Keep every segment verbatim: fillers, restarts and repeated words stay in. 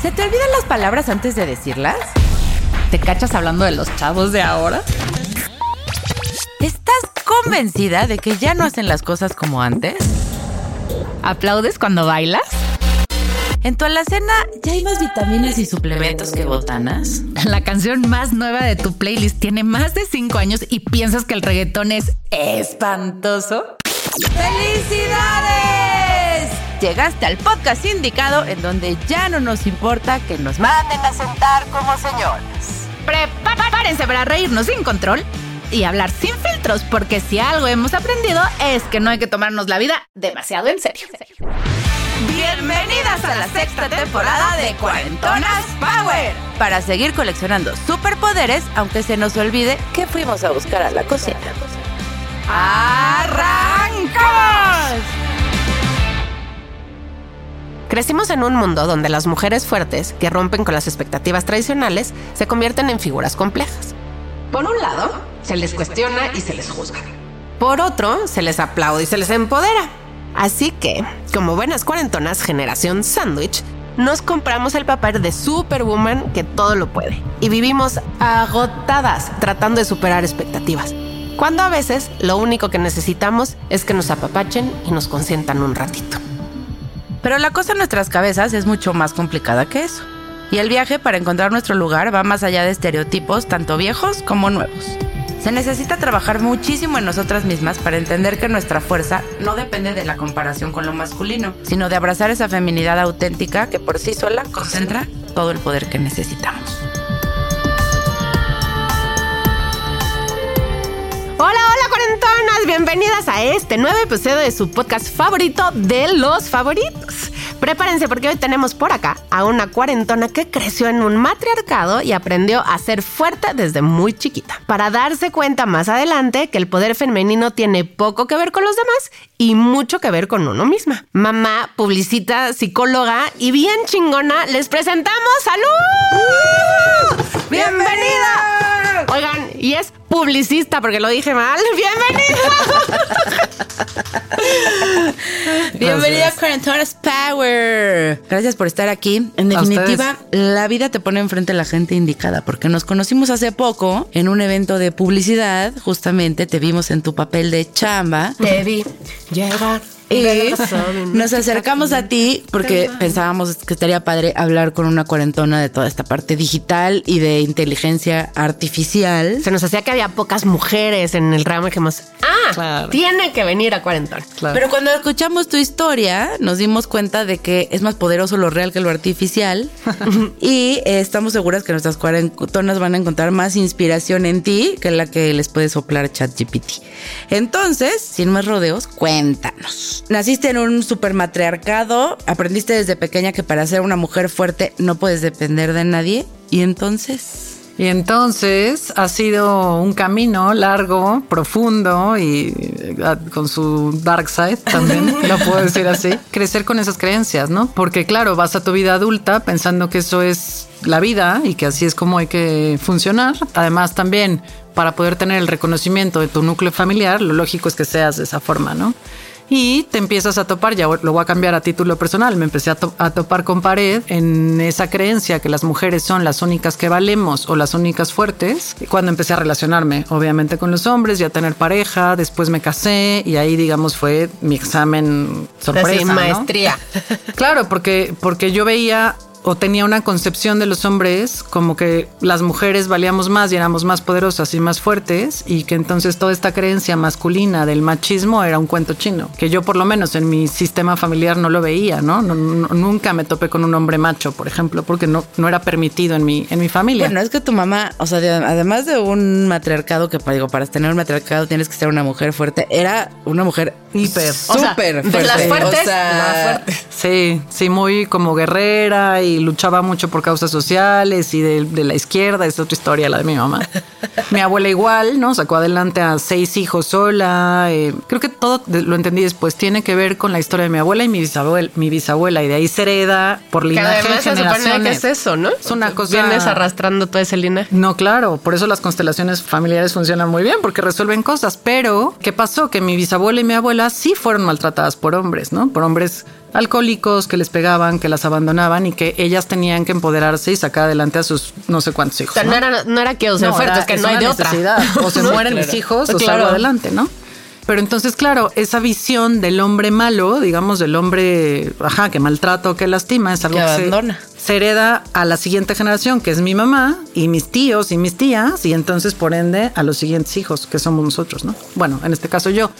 ¿Se te olvidan las palabras antes de decirlas? ¿Te cachas hablando de los chavos de ahora? ¿Estás convencida de que ya no hacen las cosas como antes? ¿Aplaudes cuando bailas? ¿En tu alacena ya hay más vitaminas y suplementos que botanas? La canción más nueva de tu playlist tiene más de cinco años y piensas que el reggaetón es espantoso. ¡Felicidades! Llegaste al podcast indicado en donde ya no nos importa que nos manden a sentar como señoras. Prepárense para reírnos sin control y hablar sin filtros, porque si algo hemos aprendido es que no hay que tomarnos la vida demasiado en serio. Bienvenidas a la sexta temporada de Cuarentonas Power, para seguir coleccionando superpoderes, aunque se nos olvide que fuimos a buscar a la cocina. ¡Arrancamos! Crecimos en un mundo donde las mujeres fuertes, que rompen con las expectativas tradicionales, se convierten en figuras complejas. Por un lado, se les cuestiona y se les juzga. Por otro, se les aplaude y se les empodera. Así que, como buenas cuarentonas generación sándwich, nos compramos el papel de Superwoman que todo lo puede. Y vivimos agotadas tratando de superar expectativas. Cuando a veces lo único que necesitamos es que nos apapachen y nos consientan un ratito. Pero la cosa en nuestras cabezas es mucho más complicada que eso. Y el viaje para encontrar nuestro lugar va más allá de estereotipos, tanto viejos como nuevos. Se necesita trabajar muchísimo en nosotras mismas para entender que nuestra fuerza no depende de la comparación con lo masculino, sino de abrazar esa feminidad auténtica que por sí sola concentra todo el poder que necesitamos. Hola, hola cuarentonas, bienvenidas a este nuevo episodio de su podcast favorito de los favoritos. Prepárense porque hoy tenemos por acá a una cuarentona que creció en un matriarcado y aprendió a ser fuerte desde muy chiquita, para darse cuenta más adelante que el poder femenino tiene poco que ver con los demás y mucho que ver con uno misma. Mamá, publicista, psicóloga y bien chingona, les presentamos ¡Salud! ¡Bienvenida! Oigan, y es publicista porque lo dije mal. ¡Bienvenida! Bienvenida a Cuarentonas Power. Gracias por estar aquí. En definitiva, la vida te pone enfrente a la gente indicada, porque nos conocimos hace poco en un evento de publicidad. Justamente te vimos en tu papel de chamba. Te vi llegar. Y nos acercamos a ti porque pensábamos que estaría padre hablar con una cuarentona de toda esta parte digital y de inteligencia artificial. Se nos hacía que había pocas mujeres en el ramo y dijimos, ah, claro, tiene que venir a cuarentona. Claro. Pero cuando escuchamos tu historia, nos dimos cuenta de que es más poderoso lo real que lo artificial. Y eh, estamos seguras que nuestras cuarentonas van a encontrar más inspiración en ti que la que les puede soplar ChatGPT. Entonces, sin más rodeos, cuéntanos. Naciste en un supermatriarcado, aprendiste desde pequeña que para ser una mujer fuerte no puedes depender de nadie. ¿Y entonces? Y entonces ha sido un camino largo, profundo y uh, con su dark side también, lo puedo decir así. Crecer con esas creencias, ¿no? Porque claro, vas a tu vida adulta pensando que eso es la vida y que así es como hay que funcionar. Además también, para poder tener el reconocimiento de tu núcleo familiar, lo lógico es que seas de esa forma, ¿no? Y te empiezas a topar, ya lo voy a cambiar a título personal, me empecé a, to- a topar con pared en esa creencia que las mujeres son las únicas que valemos o las únicas fuertes. Cuando empecé a relacionarme, obviamente, con los hombres y a tener pareja, después me casé y ahí, digamos, fue mi examen sorpresa, sí, ¿no? maestría. Claro, porque, porque yo veía o tenía una concepción de los hombres como que las mujeres valíamos más y éramos más poderosas y más fuertes, y que entonces toda esta creencia masculina del machismo era un cuento chino, que yo por lo menos en mi sistema familiar no lo veía, ¿no? no, no nunca me topé con un hombre macho, por ejemplo, porque no, no era permitido en mi, en mi familia. Bueno, es que tu mamá, o sea, de, además de un matriarcado, que digo, para tener un matriarcado tienes que ser una mujer fuerte, era una mujer hiper, súper fuerte. De las fuertes, o sea, la fuerte. Sí, sí, muy como guerrera y luchaba mucho por causas sociales y de, de la izquierda. Es otra historia la de mi mamá. Mi abuela igual, ¿no? Sacó adelante a seis hijos sola. Eh, creo que todo lo entendí después. Tiene que ver con la historia de mi abuela y mi bisabuela, mi bisabuela y de ahí se hereda por linaje. Que además se supone que es eso, ¿no? Es una cosa... Vienes arrastrando todo ese linaje. No, claro. Por eso las constelaciones familiares funcionan muy bien, porque resuelven cosas. Pero, ¿qué pasó? Que mi bisabuela y mi abuela sí fueron maltratadas por hombres, ¿no? Por hombres alcohólicos, que les pegaban, que las abandonaban y que ellas tenían que empoderarse y sacar adelante a sus no sé cuántos hijos. O sea, no, no era, no era que o sea, no, fuerte, era, es que es no hay de otra. O se mueren claro. mis hijos o claro. salgo adelante, ¿no? Pero entonces, claro, esa visión del hombre malo, digamos, del hombre, ajá, que maltrata o que lastima, es algo que que, abandona. Se, se hereda a la siguiente generación, que es mi mamá y mis tíos y mis tías, y entonces, por ende, a los siguientes hijos, que somos nosotros, ¿no? Bueno, en este caso yo.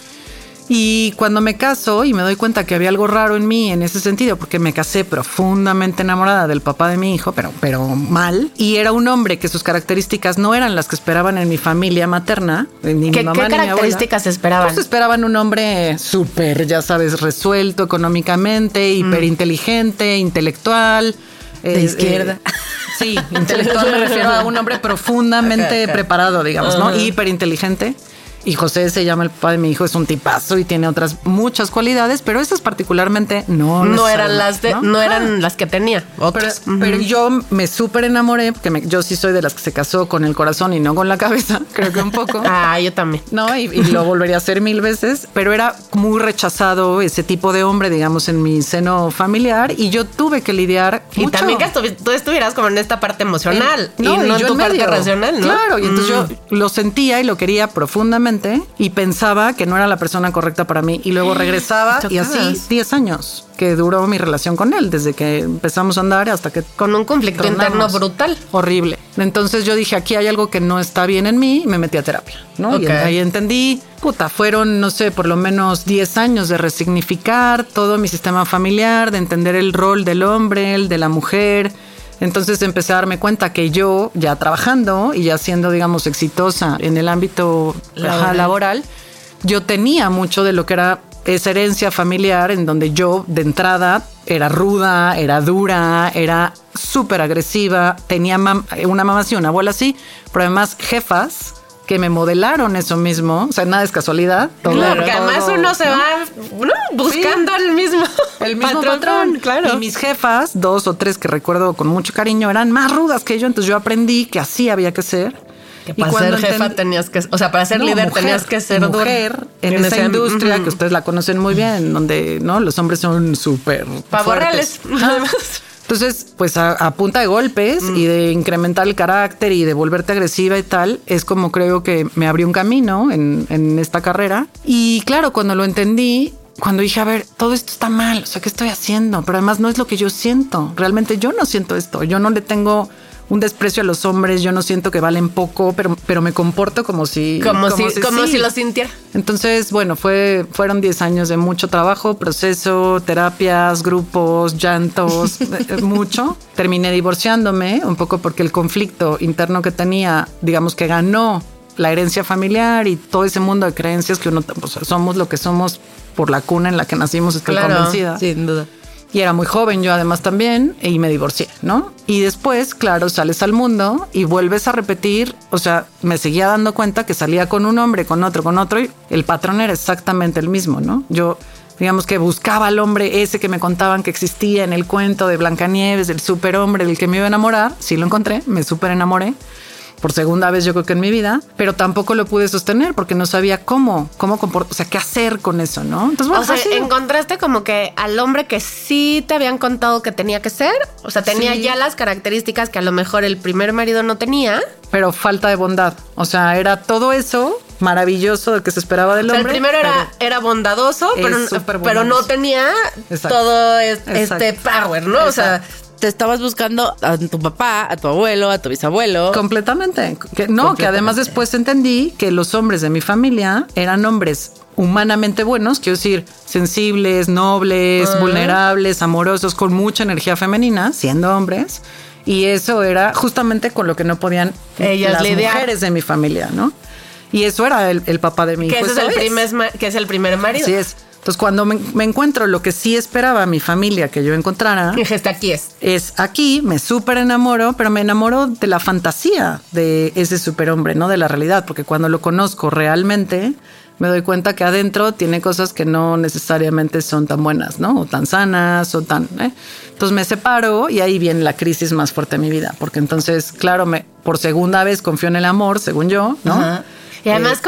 Y cuando me caso y me doy cuenta que había algo raro en mí en ese sentido, porque me casé profundamente enamorada del papá de mi hijo, pero, pero mal, y era un hombre que sus características no eran las que esperaban en mi familia materna, ni ¿Qué, mi mamá ¿qué ni mi abuela. características esperaban? Pues esperaban un hombre súper, ya sabes, resuelto económicamente, hiperinteligente, intelectual. De eh, izquierda. Eh, sí, intelectual me refiero a un hombre profundamente Acá, acá. preparado, digamos, ¿no? Ajá. Hiperinteligente. Y José se llama el papá de mi hijo, es un tipazo y tiene otras muchas cualidades, pero esas particularmente no. No eran las de, no, no eran ah. las que tenía. Otras. Pero, uh-huh. pero yo me súper enamoré, porque me, yo sí soy de las que se casó con el corazón y no con la cabeza, creo que un poco. Ah, yo también. No, y, y lo volvería a hacer mil veces, pero era muy rechazado ese tipo de hombre, digamos, en mi seno familiar, y yo tuve que lidiar Y mucho. también que estuvi- tú estuvieras como en esta parte emocional En- y no, en yo tu parte medio. racional, ¿no? Claro, y entonces Mm. yo lo sentía y lo quería profundamente y pensaba que no era la persona correcta para mí, y luego regresaba y así Chocabas. diez años que duró mi relación con él, desde que empezamos a andar hasta que Con un conflicto tronamos. interno brutal. Horrible. Entonces yo dije, aquí hay algo que no está bien en mí, y me metí a terapia, ¿no? Ok. Y ahí entendí, puta, fueron, no sé, por lo menos diez años de resignificar todo mi sistema familiar, de entender el rol del hombre, el de la mujer. Entonces empecé a darme cuenta que yo, ya trabajando y ya siendo, digamos, exitosa en el ámbito Laboral. ajá, laboral, yo tenía mucho de lo que era esa herencia familiar, en donde yo de entrada era ruda, era dura, era súper agresiva, tenía mam- una mamá así, una abuela así, pero además jefas que me modelaron eso mismo, o sea, nada es casualidad. Todo, Claro, porque todo, además uno se ¿no? va ¿no? buscando Sí. el mismo, El mismo patrón, claro. Y mis jefas, dos o tres que recuerdo con mucho cariño, eran más rudas que yo, entonces yo aprendí que así había que ser. Que Y para cuando ser jefa entend- tenías que, o sea, para ser No, líder mujer, tenías que ser dura. mujer en Que esa decían, industria ujú. que ustedes la conocen muy bien, donde no los hombres son súper Pavorreales. fuertes. Ajá. Entonces, pues a, a punta de golpes Mm. y de incrementar el carácter y de volverte agresiva y tal, es como creo que me abrió un camino en, en esta carrera. Y claro, cuando lo entendí, cuando dije, a ver, todo esto está mal, o sea, ¿qué estoy haciendo? Pero además no es lo que yo siento. Realmente yo no siento esto. Yo no le tengo un desprecio a los hombres, yo no siento que valen poco, pero, pero me comporto como si... Como, si, como sí. si lo sintiera. Entonces, bueno, fue, fueron diez años de mucho trabajo, proceso, terapias, grupos, llantos, eh, mucho. Terminé divorciándome un poco porque el conflicto interno que tenía, digamos que ganó la herencia familiar y todo ese mundo de creencias que uno, pues, somos lo que somos por la cuna en la que nacimos, estoy Claro, convencida. Sin duda. Y era muy joven yo además también, y me divorcié, ¿no? Y después, claro, sales al mundo y vuelves a repetir, o sea, me seguía dando cuenta que salía con un hombre, con otro, con otro, y el patrón era exactamente el mismo, ¿no? Yo, digamos que buscaba al hombre ese que me contaban que existía en el cuento de Blancanieves, del superhombre del que me iba a enamorar, sí lo encontré, me súper enamoré. Por segunda vez yo creo que en mi vida, pero tampoco lo pude sostener porque no sabía cómo, cómo comportar, o sea, qué hacer con eso, ¿no? Entonces, bueno, O sea, así. encontraste como que al hombre que sí te habían contado que tenía que ser, o sea, tenía Sí. ya las características que a lo mejor el primer marido no tenía. Pero falta de bondad. O sea, era todo eso maravilloso de que se esperaba del O sea, el hombre. primero era, pero- era bondadoso, Es pero, súper pero no bondadoso. tenía Exacto. todo es- Exacto. este power, ¿no? O sea, Te estabas buscando a tu papá, a tu abuelo, a tu bisabuelo. Completamente. Que, no, que además después entendí que los hombres de mi familia eran hombres humanamente buenos, quiero decir, sensibles, nobles, Ah. vulnerables, amorosos, con mucha energía femenina, siendo hombres. Y eso era justamente con lo que no podían Ellas las lidiar. mujeres de mi familia, ¿no? Y eso era el, el papá de mi hijo. que ese es eso el primer, ma- que es el primer marido. Así es. Entonces, cuando me, me encuentro lo que sí esperaba mi familia que yo encontrara, Dijiste, aquí es. es aquí, me súper enamoro, pero me enamoro de la fantasía de ese superhombre, no de la realidad, porque cuando lo conozco realmente, me doy cuenta que adentro tiene cosas que no necesariamente son tan buenas, ¿no? O tan sanas, o tan... ¿eh? Entonces me separo y ahí viene la crisis más fuerte de mi vida, porque entonces, claro, me, por segunda vez confío en el amor, según yo, ¿no? Ajá. Y además con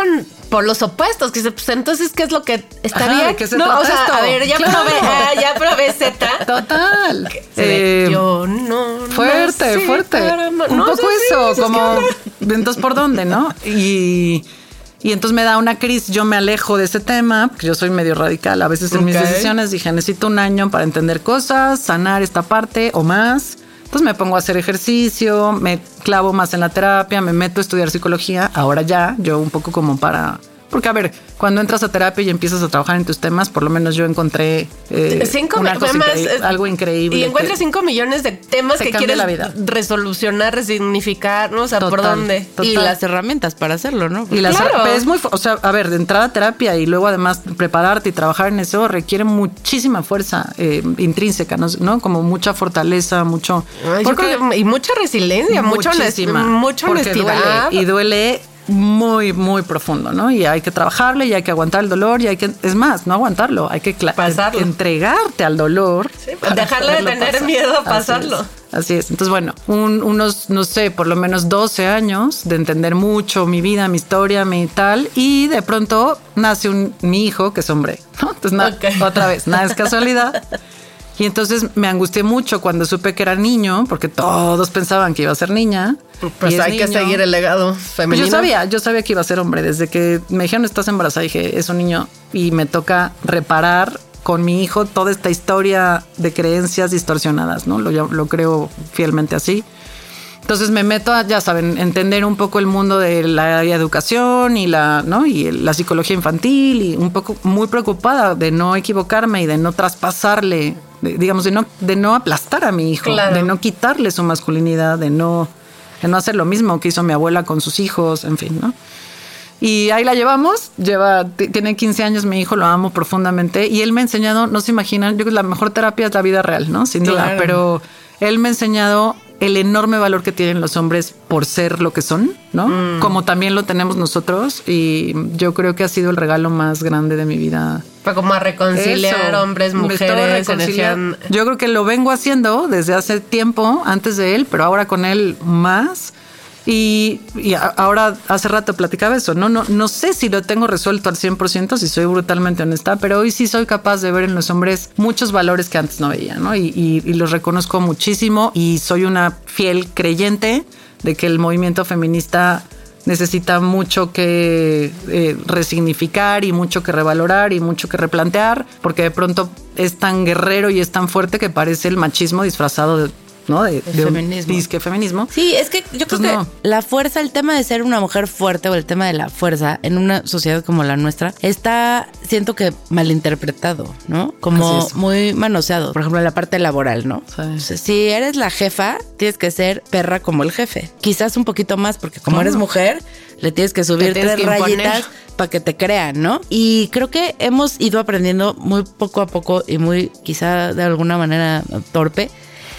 por los opuestos, que dice, pues entonces, ¿qué es lo que estaría? Ajá, ¿de qué se no, trata o sea, esto? a ver, ya Claro. probé, ah, ya probé Z. Total. Se ve, Eh, yo no. Fuerte, no sé, fuerte. caramba. Un No, poco o sea, sí, eso, es como, que- entonces, ¿por dónde, no? Y, y entonces me da una crisis, yo me alejo de ese tema, porque yo soy medio radical a veces en mis Ok. decisiones. Dije, necesito un año para entender cosas, sanar esta parte o más. Entonces me pongo a hacer ejercicio, me clavo más en la terapia, me meto a estudiar psicología. Ahora ya, yo un poco como para... Porque, a ver, cuando entras a terapia y empiezas a trabajar en tus temas, por lo menos yo encontré eh, Cinco una mi- cosa además, increíble, eh, algo increíble. Y encuentras que- cinco millones de temas te que cambia quieres la vida. resolucionar, resignificar, ¿no? O sea, ¿por Total, dónde? total. Y las herramientas para hacerlo, ¿no? Y las, Claro. pero es muy, fu- o sea, a ver, de entrada a terapia y luego además prepararte y trabajar en eso requiere muchísima fuerza eh, intrínseca, ¿no? ¿no? Como mucha fortaleza, mucho. Ay, yo porque creo que- y mucha resiliencia, mucha, honest- muchísima, mucha porque honestidad. duele, y duele muy, muy profundo, ¿no? Y hay que trabajarle y hay que aguantar el dolor y hay que, es más, no aguantarlo, hay que cla- Pasarlo. entregarte al dolor. pues dejarle de poderlo tener pasar. miedo a Así pasarlo. es. Así es. Entonces, bueno, un- unos, no sé, por lo menos doce años de entender mucho mi vida, mi historia, mi tal, y de pronto nace un, mi hijo, que es hombre, ¿no? Entonces, na- Ok. otra vez, nada es casualidad. Y entonces me angustié mucho cuando supe que era niño, porque todos pensaban que iba a ser niña. Pues y es hay que niño. seguir el legado Pues femenino. yo sabía, yo sabía que iba a ser hombre. Desde que me dijeron estás embarazada, dije, es un niño y me toca reparar con mi hijo toda esta historia de creencias distorsionadas, ¿no? Lo, lo creo fielmente así. Entonces me meto a, ya saben, entender un poco el mundo de la educación y la, ¿no? Y la psicología infantil y un poco muy preocupada de no equivocarme y de no traspasarle, de- digamos, de no, de no aplastar a mi hijo, Claro. de no quitarle su masculinidad, de no, de no hacer lo mismo que hizo mi abuela con sus hijos, en fin, ¿no? Y ahí la llevamos, lleva, t- tiene quince años mi hijo, lo amo profundamente y él me ha enseñado, no se imaginan, yo creo que la mejor terapia es la vida real, ¿no? Sin duda, Claro. pero él me ha enseñado el enorme valor que tienen los hombres por ser lo que son, ¿no? Mm. Como también lo tenemos nosotros y yo creo que ha sido el regalo más grande de mi vida. Fue como a reconciliar Eso. hombres, Me estaba mujeres, reconciliando. energía. Yo creo que lo vengo haciendo desde hace tiempo, antes de él, pero ahora con él más. Y, y a- ahora hace rato platicaba eso, ¿no? No, no sé si lo tengo resuelto al cien por ciento, si soy brutalmente honesta, pero hoy sí soy capaz de ver en los hombres muchos valores que antes no veía, ¿no? Y, y- y los reconozco muchísimo y soy una fiel creyente de que el movimiento feminista necesita mucho que eh, resignificar y mucho que revalorar y mucho que replantear, porque de pronto es tan guerrero y es tan fuerte que parece el machismo disfrazado de, ¿no? de, de un feminismo. disque feminismo. Sí, es que yo creo Pues que no. la fuerza, el tema de ser una mujer fuerte o el tema de la fuerza en una sociedad como la nuestra está, siento que malinterpretado, ¿no? Como Así es. muy manoseado. Por ejemplo, en la parte laboral, ¿no? Sí. O sea, si eres la jefa, tienes que ser perra como el jefe. Quizás un poquito más, porque como Claro. eres mujer, le tienes que subir tienes tres que imponer. rayitas para que te crean, ¿no? Y creo que hemos ido aprendiendo muy poco a poco y muy quizá de alguna manera torpe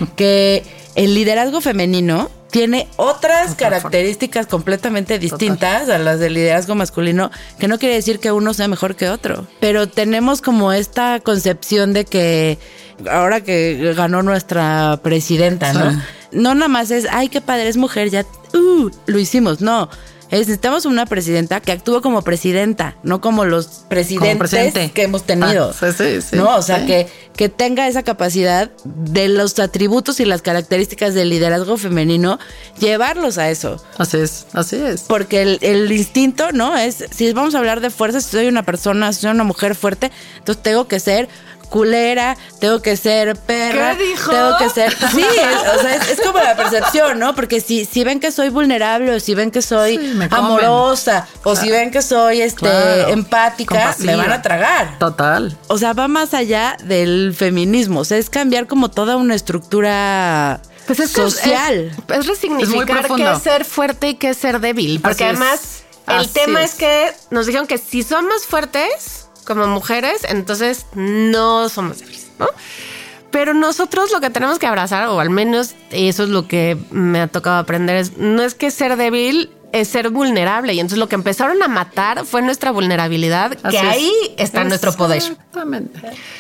que el liderazgo femenino tiene otras Otra características completamente distintas a las del liderazgo masculino, que no quiere decir que uno sea mejor que otro, pero tenemos como esta concepción de que ahora que ganó nuestra presidenta, ¿no? Sí. No nada más es, ay, qué padre, es mujer, ya, uh, lo hicimos, no. Es, necesitamos una presidenta que actúe como presidenta, no como los presidentes Como presidente. que hemos tenido. Ah, sí, sí, sí. No, o sea, Sí. que, que tenga esa capacidad de los atributos y las características del liderazgo femenino, llevarlos a eso. Así es, así es. Porque el, el instinto, ¿no? Es, si vamos a hablar de fuerza, si soy una persona, si soy una mujer fuerte, entonces tengo que ser culera, tengo que ser perra, ¿Qué dijo? tengo que ser, sí, es, o sea, es, es como la percepción, ¿no? Porque si, si ven que soy vulnerable, o si ven que soy Sí, me comen. amorosa, o si ven que soy este Claro. empática, Compasiva. me van a tragar. Total. O sea, va más allá del feminismo, o sea, es cambiar como toda una estructura Pues es que es- social. Es, es resignificar qué profundo. es ser fuerte y qué es ser débil. Porque Así es. además, el Así tema es. es. que nos dijeron que si somos fuertes como mujeres, entonces no somos débiles, ¿no? Pero nosotros lo que tenemos que abrazar, o al menos eso es lo que me ha tocado aprender, es no es que ser débil, es ser vulnerable. Y entonces lo que empezaron a matar fue nuestra vulnerabilidad, Así que es. ahí está nuestro poder. Exactamente.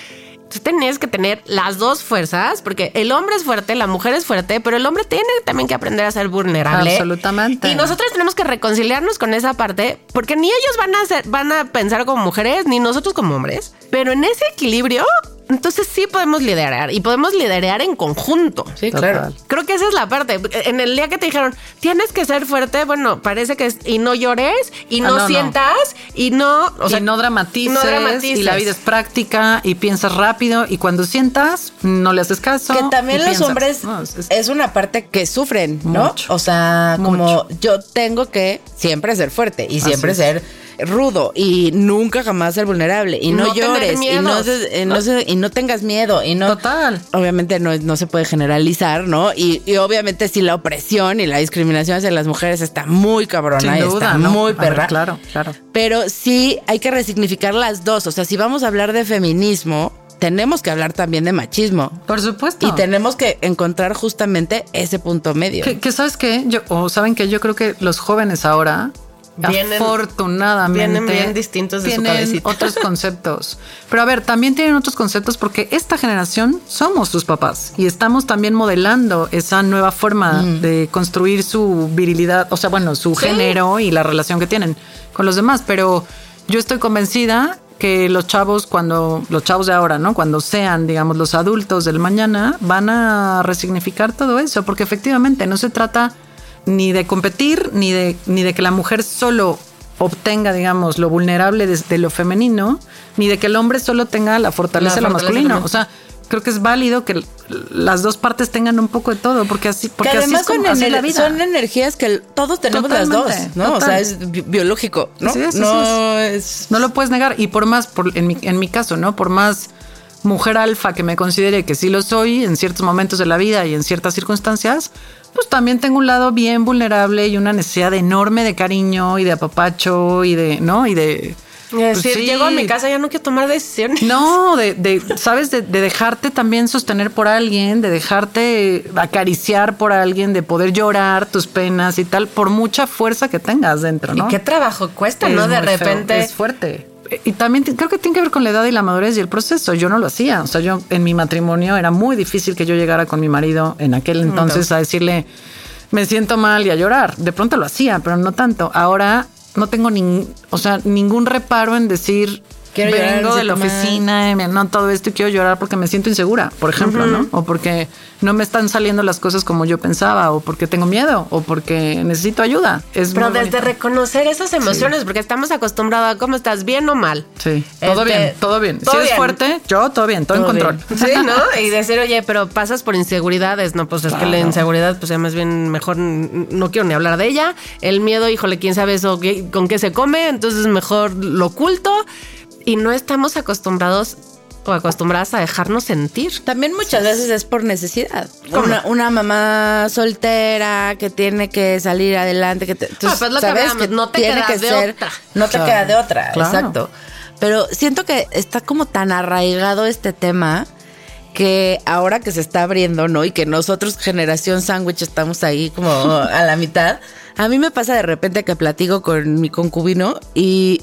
Tú tenías que tener las dos fuerzas, porque el hombre es fuerte, la mujer es fuerte, pero el hombre tiene también que aprender a ser vulnerable. Absolutamente. Y nosotros tenemos que reconciliarnos con esa parte, porque ni ellos van a ser, van a pensar como mujeres, ni nosotros como hombres. Pero en ese equilibrio, entonces sí podemos liderar y podemos liderar en conjunto. Sí, Total. claro. Creo que esa es la parte. En el día que te dijeron, tienes que ser fuerte, bueno, parece que es, y no llores, y no, Ah, no, sientas, no. y no... O y sea, no dramatices, no dramatices. y la vida es práctica, y piensas rápido, y cuando sientas, no le haces caso. Que también y los piensas. hombres No, es- es- es una parte que sufren, ¿no? Mucho. O sea, como Mucho. yo tengo que siempre ser fuerte y siempre Así es. ser rudo y nunca jamás ser vulnerable y no, No tener llores y miedos. no, se- eh, no se- y no tengas miedo y no Total. obviamente no, es- no se puede generalizar, ¿no? Y, y obviamente sí la opresión y la discriminación hacia las mujeres está muy cabrona, Sin y duda, está ¿no? muy A ver, perra. claro, claro. Pero sí hay que resignificar las dos. O sea, si vamos a hablar de feminismo, tenemos que hablar también de machismo. Por supuesto. Y tenemos que encontrar justamente ese punto medio. Que, que sabes qué, yo, o saben que yo creo que los jóvenes ahora, Vienen- afortunadamente, vienen bien distintos de su tienen cabecita. otros conceptos. Pero a ver, también tienen otros conceptos porque esta generación somos sus papás y estamos también modelando esa nueva forma de construir su virilidad, o sea, bueno, su Sí. género y la relación que tienen con los demás. Pero yo estoy convencida que los chavos, cuando los chavos de ahora, ¿no? Cuando sean, digamos, los adultos del mañana, van a resignificar todo eso, porque efectivamente no se trata ni de competir, ni de, ni de que la mujer solo obtenga, digamos, lo vulnerable de, de lo femenino, ni de que el hombre solo tenga la fortaleza de La lo fortaleza masculino. femenina. O sea, creo que es válido que l- las dos partes tengan un poco de todo, porque así, porque que así además es como son, así es la ener- vida. son energías que el- todos tenemos las Totalmente, dos, ¿no? O total. sea, es bi- biológico, ¿no? Así es, así no es... No lo puedes negar. Y por más, por, en, mi, en mi caso, ¿no? Por más mujer alfa que me considere que sí lo soy en ciertos momentos de la vida y en ciertas circunstancias, pues también tengo un lado bien vulnerable y una necesidad enorme de cariño y de apapacho y de, ¿no? Y de... Es decir, pues sí. llego a mi casa, ya no quiero tomar decisiones. No, de, de ¿sabes? De, de dejarte también sostener por alguien, de dejarte acariciar por alguien, de poder llorar tus penas y tal, por mucha fuerza que tengas dentro, ¿no? Y qué trabajo cuesta, Es ¿no? De muy feo, repente. es fuerte. Y también t- creo que tiene que ver con la edad y la madurez y el proceso. Yo no lo hacía. O sea, yo en mi matrimonio era muy difícil que yo llegara con mi marido en aquel entonces a decirle, me siento mal y a llorar. De pronto lo hacía, pero no tanto. Ahora no tengo ni, o sea, ningún reparo en decir, Quiero llorar, vengo me de la siento mal. oficina, y me- no todo esto y quiero llorar porque me siento insegura, por ejemplo, ¿no? O porque no me están saliendo las cosas como yo pensaba, o porque tengo miedo, o porque necesito ayuda. Es Pero muy desde bonito. reconocer esas emociones, porque estamos acostumbrados a cómo estás, bien o mal. Sí, todo Este, bien, todo bien. todo si eres bien. fuerte, yo todo bien, todo, Todo en control. Sí, ¿no? Y decir, oye, pero pasas por inseguridades, no, pues es que la inseguridad, pues ya más bien mejor n- no quiero ni hablar de ella. El miedo, híjole, quién sabe eso, qué- con qué se come, entonces mejor lo oculto. Y no estamos acostumbrados o acostumbradas a dejarnos sentir. También muchas veces es por necesidad. ¿Cómo? Una, una mamá soltera que tiene que salir adelante, que te, entonces, Ah, pues lo que hablábamos, no te tiene quedas que de ser- otra. No te Claro, queda de otra, claro. exacto. Pero siento que está como tan arraigado este tema que ahora que se está abriendo, ¿no? Y que nosotros, generación sándwich, estamos ahí como a la mitad. A mí me pasa de repente que platico con mi concubino y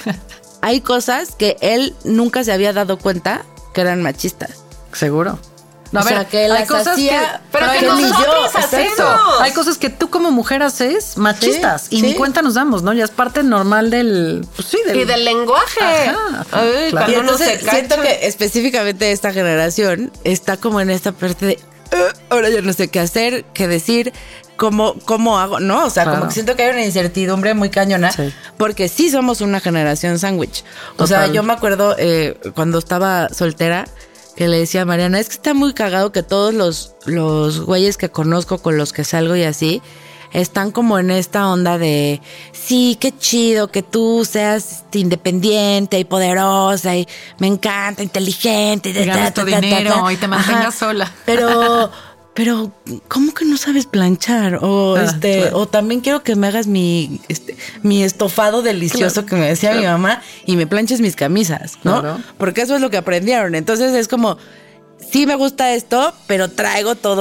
hay cosas que él nunca se había dado cuenta que eran machistas. Seguro. O sea, que las hacía, pero que que ni nosotros yo, hacemos. exacto. Hay cosas que tú como mujer haces machistas Sí, y sí. ni cuenta nos damos, ¿no? Ya es parte normal del, pues sí, del, Y del lenguaje. Ajá, Ay, claro. Y cuando uno entonces se siento cacha. que específicamente esta generación está como en esta parte de "Eh, ahora yo no sé qué hacer, qué decir, cómo, cómo hago, ¿no? O sea, Claro. como que siento que hay una incertidumbre muy cañona, Sí. porque sí somos una generación sándwich. O sea, Total. yo me acuerdo eh, cuando estaba soltera que le decía a Mariana, es que está muy cagado que todos los, los güeyes que conozco con los que salgo y así, están como en esta onda de, sí, qué chido que tú seas este, independiente y poderosa y me encanta, inteligente. Y ganes tu dinero y te mantengas sola. Pero, pero, ¿cómo que no sabes planchar? O Ah, este, claro. o también quiero que me hagas mi, este, mi estofado delicioso Claro, que me decía mi claro. mamá y me planches mis camisas, ¿no? Claro. Porque eso es lo que aprendieron. Entonces es como, sí me gusta esto, pero traigo todo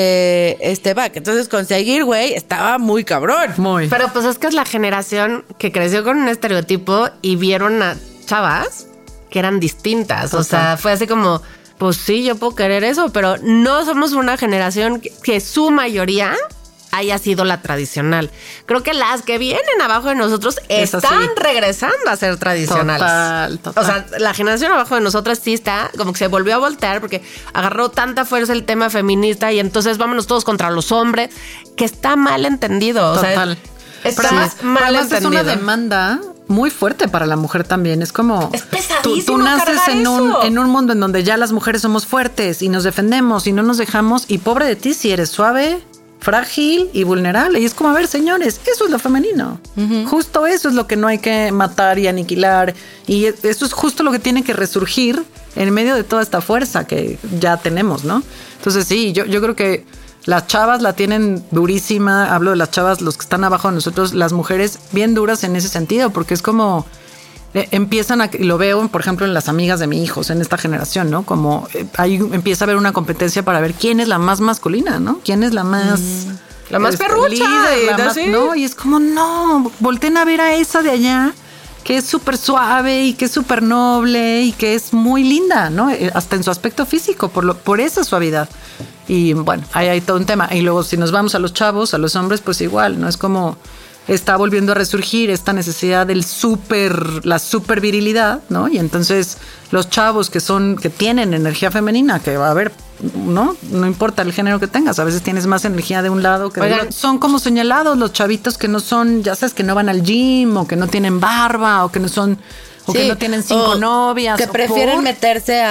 este, este back. Entonces conseguir, güey, estaba muy cabrón. Muy. Pero pues es que es la generación que creció con un estereotipo y vieron a chavas que eran distintas. Total. O sea, fue así como, pues sí, yo puedo querer eso, pero no somos una generación que, que su mayoría haya sido la tradicional. Creo que las que vienen abajo de nosotros es están así. regresando a ser tradicionales. Total, total. O sea, la generación abajo de nosotras sí está como que se volvió a voltear porque agarró tanta fuerza el tema feminista y entonces vámonos todos contra los hombres, que está mal entendido. Total. O sea, está sí. mal Además entendido. Es una demanda muy fuerte para la mujer también. Es como... Es pesadísimo. Tú, tú naces en un, eso. en un mundo en donde ya las mujeres somos fuertes y nos defendemos y no nos dejamos. Y pobre de ti si eres suave, frágil y vulnerable. Y es como, a ver, señores, eso es lo femenino. Uh-huh. Justo eso es lo que no hay que matar y aniquilar. Y eso es justo lo que tiene que resurgir en medio de toda esta fuerza que ya tenemos, ¿no? Entonces sí, yo, yo creo que las chavas la tienen durísima. Hablo de las chavas, los que están abajo de nosotros, las mujeres bien duras en ese sentido, porque es como... Eh, empiezan a, y lo veo, por ejemplo, en las amigas de mis hijos, en esta generación, ¿no? Como eh, ahí empieza a haber una competencia para ver quién es la más masculina, ¿no? ¿Quién es la más... Mm. La más este, perrucha. Líder, la más, no, y es como, no, volteen a ver a esa de allá, que es súper suave y que es súper noble y que es muy linda, ¿no? Eh, hasta en su aspecto físico, por, lo, por esa suavidad. Y bueno, ahí hay todo un tema. Y luego si nos vamos a los chavos, a los hombres, pues igual, ¿no? Es como... está volviendo a resurgir esta necesidad del súper, la súper virilidad, ¿no? Y entonces los chavos que son, que tienen energía femenina, que va a haber, ¿no? No importa el género que tengas, a veces tienes más energía de un lado que del otro. Son como señalados los chavitos que no son, ya sabes, que no van al gym, o que no tienen barba, o que no son... O sí, que no tienen cinco novias. Que prefieren por... meterse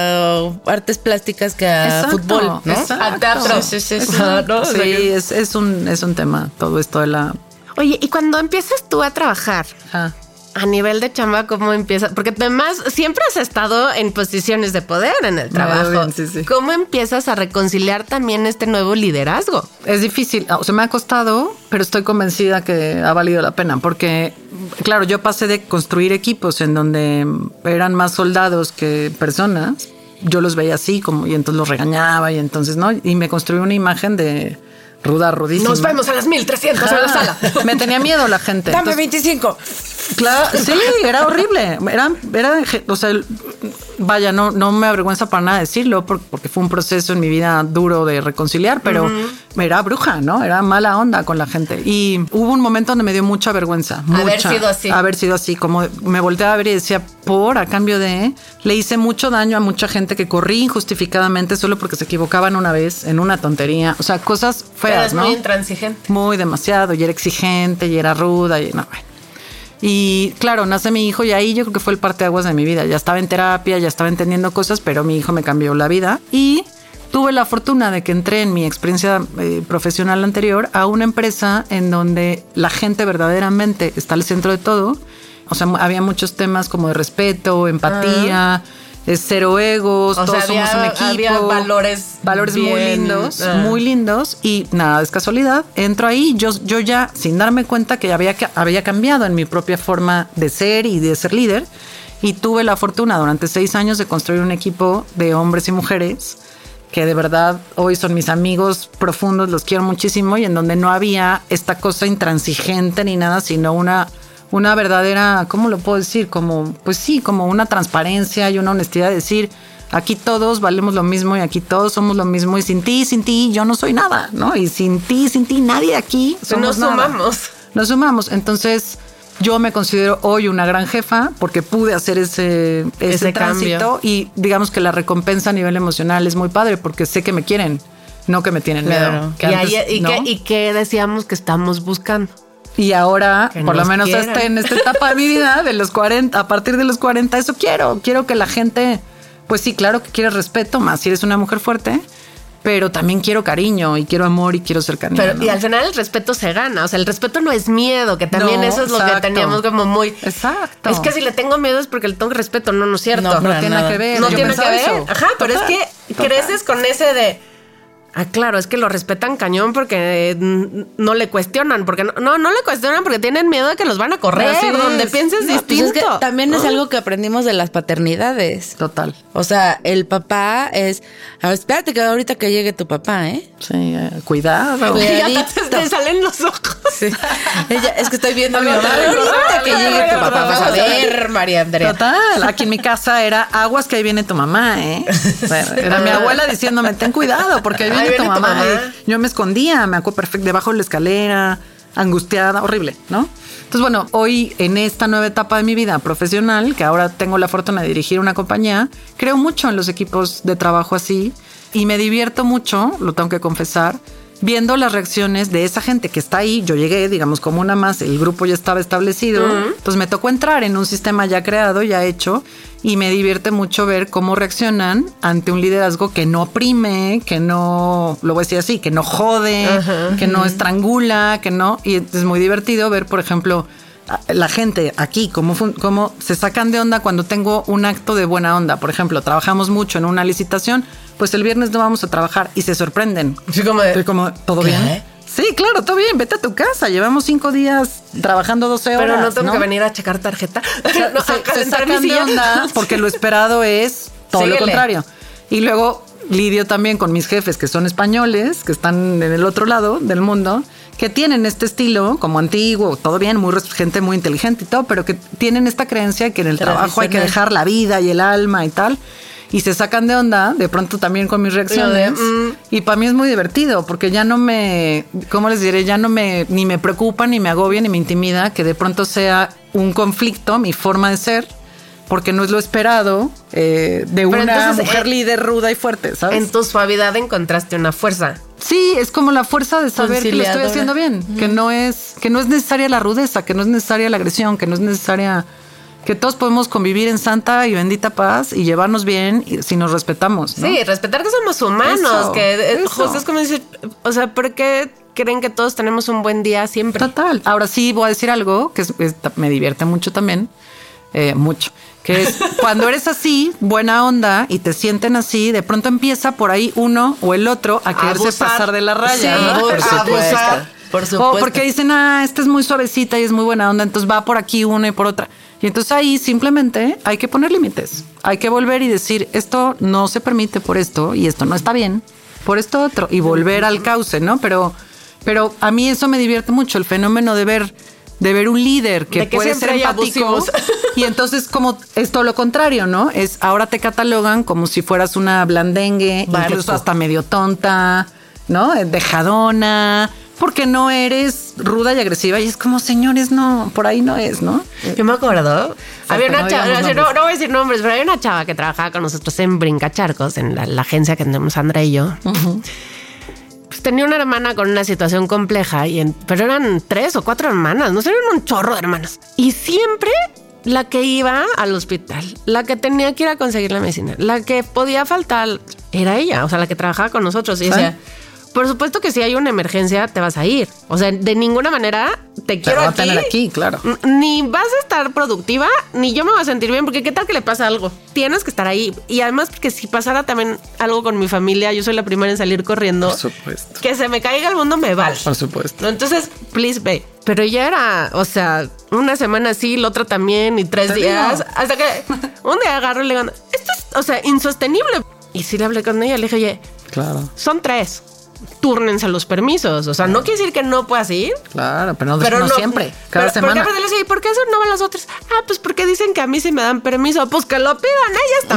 a artes plásticas que a exacto, fútbol, ¿no? Exacto. A teatro. Sí, sí, sí. Sí, ¿no? sí es, es, un, es un tema, todo esto de la... Oye, y cuando empiezas tú a trabajar ah. a nivel de chamba, ¿cómo empiezas? Porque además siempre has estado en posiciones de poder en el trabajo. Bien, sí, sí. ¿Cómo empiezas a reconciliar también este nuevo liderazgo? Es difícil, o sea, me ha costado, pero estoy convencida que ha valido la pena. Porque, claro, yo pasé de construir equipos en donde eran más soldados que personas. Yo los veía así, como y entonces los regañaba y entonces, ¿no? Y me construí una imagen de... ruda, rudísima. Nos vemos a las mil trescientos en la sala. Me tenía miedo la gente. Dame entonces, veinticinco. Claro, sí, era horrible. Era, era, o sea, vaya, no, no me avergüenza para nada decirlo, porque fue un proceso en mi vida duro de reconciliar, pero uh-huh. era bruja, ¿no? Era mala onda con la gente. Y hubo un momento donde me dio mucha vergüenza. Mucha, haber sido así. Haber sido así. Como me volteaba a ver y decía, por, a cambio de, le hice mucho daño a mucha gente que corrí injustificadamente solo porque se equivocaban una vez en una tontería. O sea, cosas feas, eras ¿no? Muy intransigente. Muy demasiado. Y era exigente, y era ruda, y no, bueno. Y claro, nace mi hijo y ahí yo creo que fue el parteaguas de mi vida. Ya estaba en terapia, ya estaba entendiendo cosas, pero mi hijo me cambió la vida. Y tuve la fortuna de que entré en mi experiencia eh, profesional anterior a una empresa en donde la gente verdaderamente está al centro de todo. O sea, había muchos temas como de respeto, empatía, uh-huh. cero egos, o todos sea, había, somos un equipo. Había valores Valores bien, muy lindos, uh. muy lindos. Y nada, es casualidad. Entro ahí, yo, yo ya, sin darme cuenta que había, había cambiado en mi propia forma de ser y de ser líder. Y tuve la fortuna durante seis años de construir un equipo de hombres y mujeres que de verdad hoy son mis amigos profundos, los quiero muchísimo, y en donde no había esta cosa intransigente ni nada, sino una... una verdadera, ¿cómo lo puedo decir? Como, pues sí, como una transparencia y una honestidad de decir, aquí todos valemos lo mismo y aquí todos somos lo mismo y sin ti, sin ti, yo no soy nada, ¿no? Y sin ti, sin ti, nadie de aquí somos nada. Nos nada. sumamos. Nos sumamos. Entonces, yo me considero hoy una gran jefa porque pude hacer ese, ese, ese tránsito cambio. Y digamos que la recompensa a nivel emocional es muy padre porque sé que me quieren, no que me tienen claro. miedo. Que y, antes, ahí, y, ¿no? que, y que decíamos que estamos buscando. Y ahora, que por lo menos este, en esta etapa de mi vida, de los cuarenta, a partir de los cuarenta, eso quiero. Quiero que la gente, pues sí, claro que quieres respeto, más si eres una mujer fuerte, pero también quiero cariño y quiero amor y quiero cercanía. Pero, ¿no? Y al final el respeto se gana. O sea, el respeto no es miedo, que también no, eso es exacto. lo que teníamos como muy... Exacto. Es que si le tengo miedo es porque le tengo respeto. No, no es cierto. No, no tiene nada que ver. No Yo tiene que ver. Eso. Ajá, pero total, es que total. creces con ese de... Ah, claro, es que lo respetan cañón porque eh, no le cuestionan, porque no, no, no le cuestionan porque tienen miedo de que los van a correr, Así donde es. pienses no, distinto. Pues es que también ¿no? es algo que aprendimos de las paternidades. Total. O sea, el papá es, a ver, espérate que ahorita que llegue tu papá, ¿eh? Sí, eh, cuidado. Ya te, te salen los ojos. Sí. Ella, es que estoy viendo a mi mamá. Ahorita que llegue tu papá, vas a ver, María Andrea. Total, aquí en mi casa era aguas que ahí viene tu mamá, ¿eh? O sea, era mi abuela diciéndome, ten cuidado, porque ahí viene, ahí viene tu, mamá. tu mamá. Y yo me escondía, me acuerdo perfecto, debajo de la escalera, angustiada, horrible, ¿no? Entonces, bueno, hoy en esta nueva etapa de mi vida profesional, que ahora tengo la fortuna de dirigir una compañía, creo mucho en los equipos de trabajo así y me divierto mucho, lo tengo que confesar, viendo las reacciones de esa gente que está ahí. Yo llegué, digamos, como una más, el grupo ya estaba establecido, uh-huh. Entonces me tocó entrar en un sistema ya creado, ya hecho, y me divierte mucho ver cómo reaccionan ante un liderazgo que no oprime, que no, lo voy a decir así, que no jode, uh-huh. que no estrangula, que no, y es muy divertido ver, por ejemplo, la gente aquí, cómo, cómo se sacan de onda cuando tengo un acto de buena onda. Por ejemplo, trabajamos mucho en una licitación, pues el viernes no vamos a trabajar y se sorprenden. Sí, como de, como, ¿todo ¿qué? bien? Sí, claro, todo bien, vete a tu casa. Llevamos cinco días trabajando doce horas. Pero no tengo ¿no? que venir a checar tarjeta. No, se, a se sacan mi de onda porque lo esperado es todo Síguele. lo contrario. Y luego lidio también con mis jefes que son españoles, que están en el otro lado del mundo, que tienen este estilo como antiguo, todo bien, muy gente muy inteligente y todo, pero que tienen esta creencia que en el trabajo hay que dejar la vida y el alma y tal. Y se sacan de onda, de pronto también con mis reacciones. De, mm. Y para mí es muy divertido, porque ya no me, ¿cómo les diré? Ya no me, ni me preocupa, ni me agobia, ni me intimida que de pronto sea un conflicto, mi forma de ser, porque no es lo esperado eh, de Pero una entonces, mujer eh, líder ruda y fuerte, ¿sabes? En tu suavidad encontraste una fuerza. Sí, es como la fuerza de saber que lo estoy haciendo bien, uh-huh. que no es, que no es necesaria la rudeza, que no es necesaria la agresión, que no es necesaria... Que todos podemos convivir en santa y bendita paz y llevarnos bien si nos respetamos, ¿no? Sí, respetar que somos humanos. Eso, que eso. Justo es como decir, o sea, ¿por qué creen que todos tenemos un buen día siempre? Total. Ahora sí voy a decir algo que es, es, me divierte mucho también, eh, mucho. Que es cuando eres así, buena onda, y te sienten así, de pronto empieza por ahí uno o el otro a quererse abusar. pasar de la raya. Sí, ¿no? por supuesto. Por supuesto. O porque dicen, ah, esta es muy suavecita y es muy buena onda, entonces va por aquí una y por otra. Y entonces ahí simplemente hay que poner límites. Hay que volver y decir, esto no se permite por esto y esto no está bien por esto otro. Y volver al cauce, ¿no? Pero, pero a mí eso me divierte mucho, el fenómeno de ver, de ver un líder que, que puede ser empático. Y entonces como es todo lo contrario, ¿no? Es ahora te catalogan como si fueras una blandengue, Barco. incluso hasta medio tonta, ¿no? Dejadona. Porque no eres ruda y agresiva. Y es como, señores, no, por ahí no es, ¿no? Yo me acuerdo. Había una no chava, no, no, no voy a decir nombres, pero había una chava que trabajaba con nosotros en Brincacharcos, en la, la agencia que tenemos Andrea y yo. Uh-huh. Pues tenía una hermana con una situación compleja, y en, pero eran tres o cuatro hermanas, no sé, eran un chorro de hermanas. Y siempre la que iba al hospital, la que tenía que ir a conseguir la medicina, la que podía faltar, era ella, o sea, la que trabajaba con nosotros. Y ¿sí? decía... Por supuesto que si hay una emergencia te vas a ir. O sea, de ninguna manera te quiero aquí. Te va a tener aquí, claro. Ni vas a estar productiva, ni yo me voy a sentir bien, porque qué tal que le pasa algo. Tienes que estar ahí. Y además, porque si pasara también algo con mi familia, yo soy la primera en salir corriendo. Por supuesto. Que se me caiga el mundo me vale. Por supuesto. Entonces, please, ve. Pero ya era, o sea, una semana así, la otra también, y tres ¿Te días. Digo? Hasta que un día agarro y le digo, esto es, o sea, insostenible. Y sí le hablé con ella, le dije, oye, claro. son tres. Túrnense los permisos. O sea, no quiere decir que no puedas ir. Claro, pero no, pero no, no siempre. Cada pero, semana. ¿Por qué, ¿Y por qué eso no van las otras? Ah, pues porque dicen que a mí sí me dan permiso. Pues que lo pidan ellas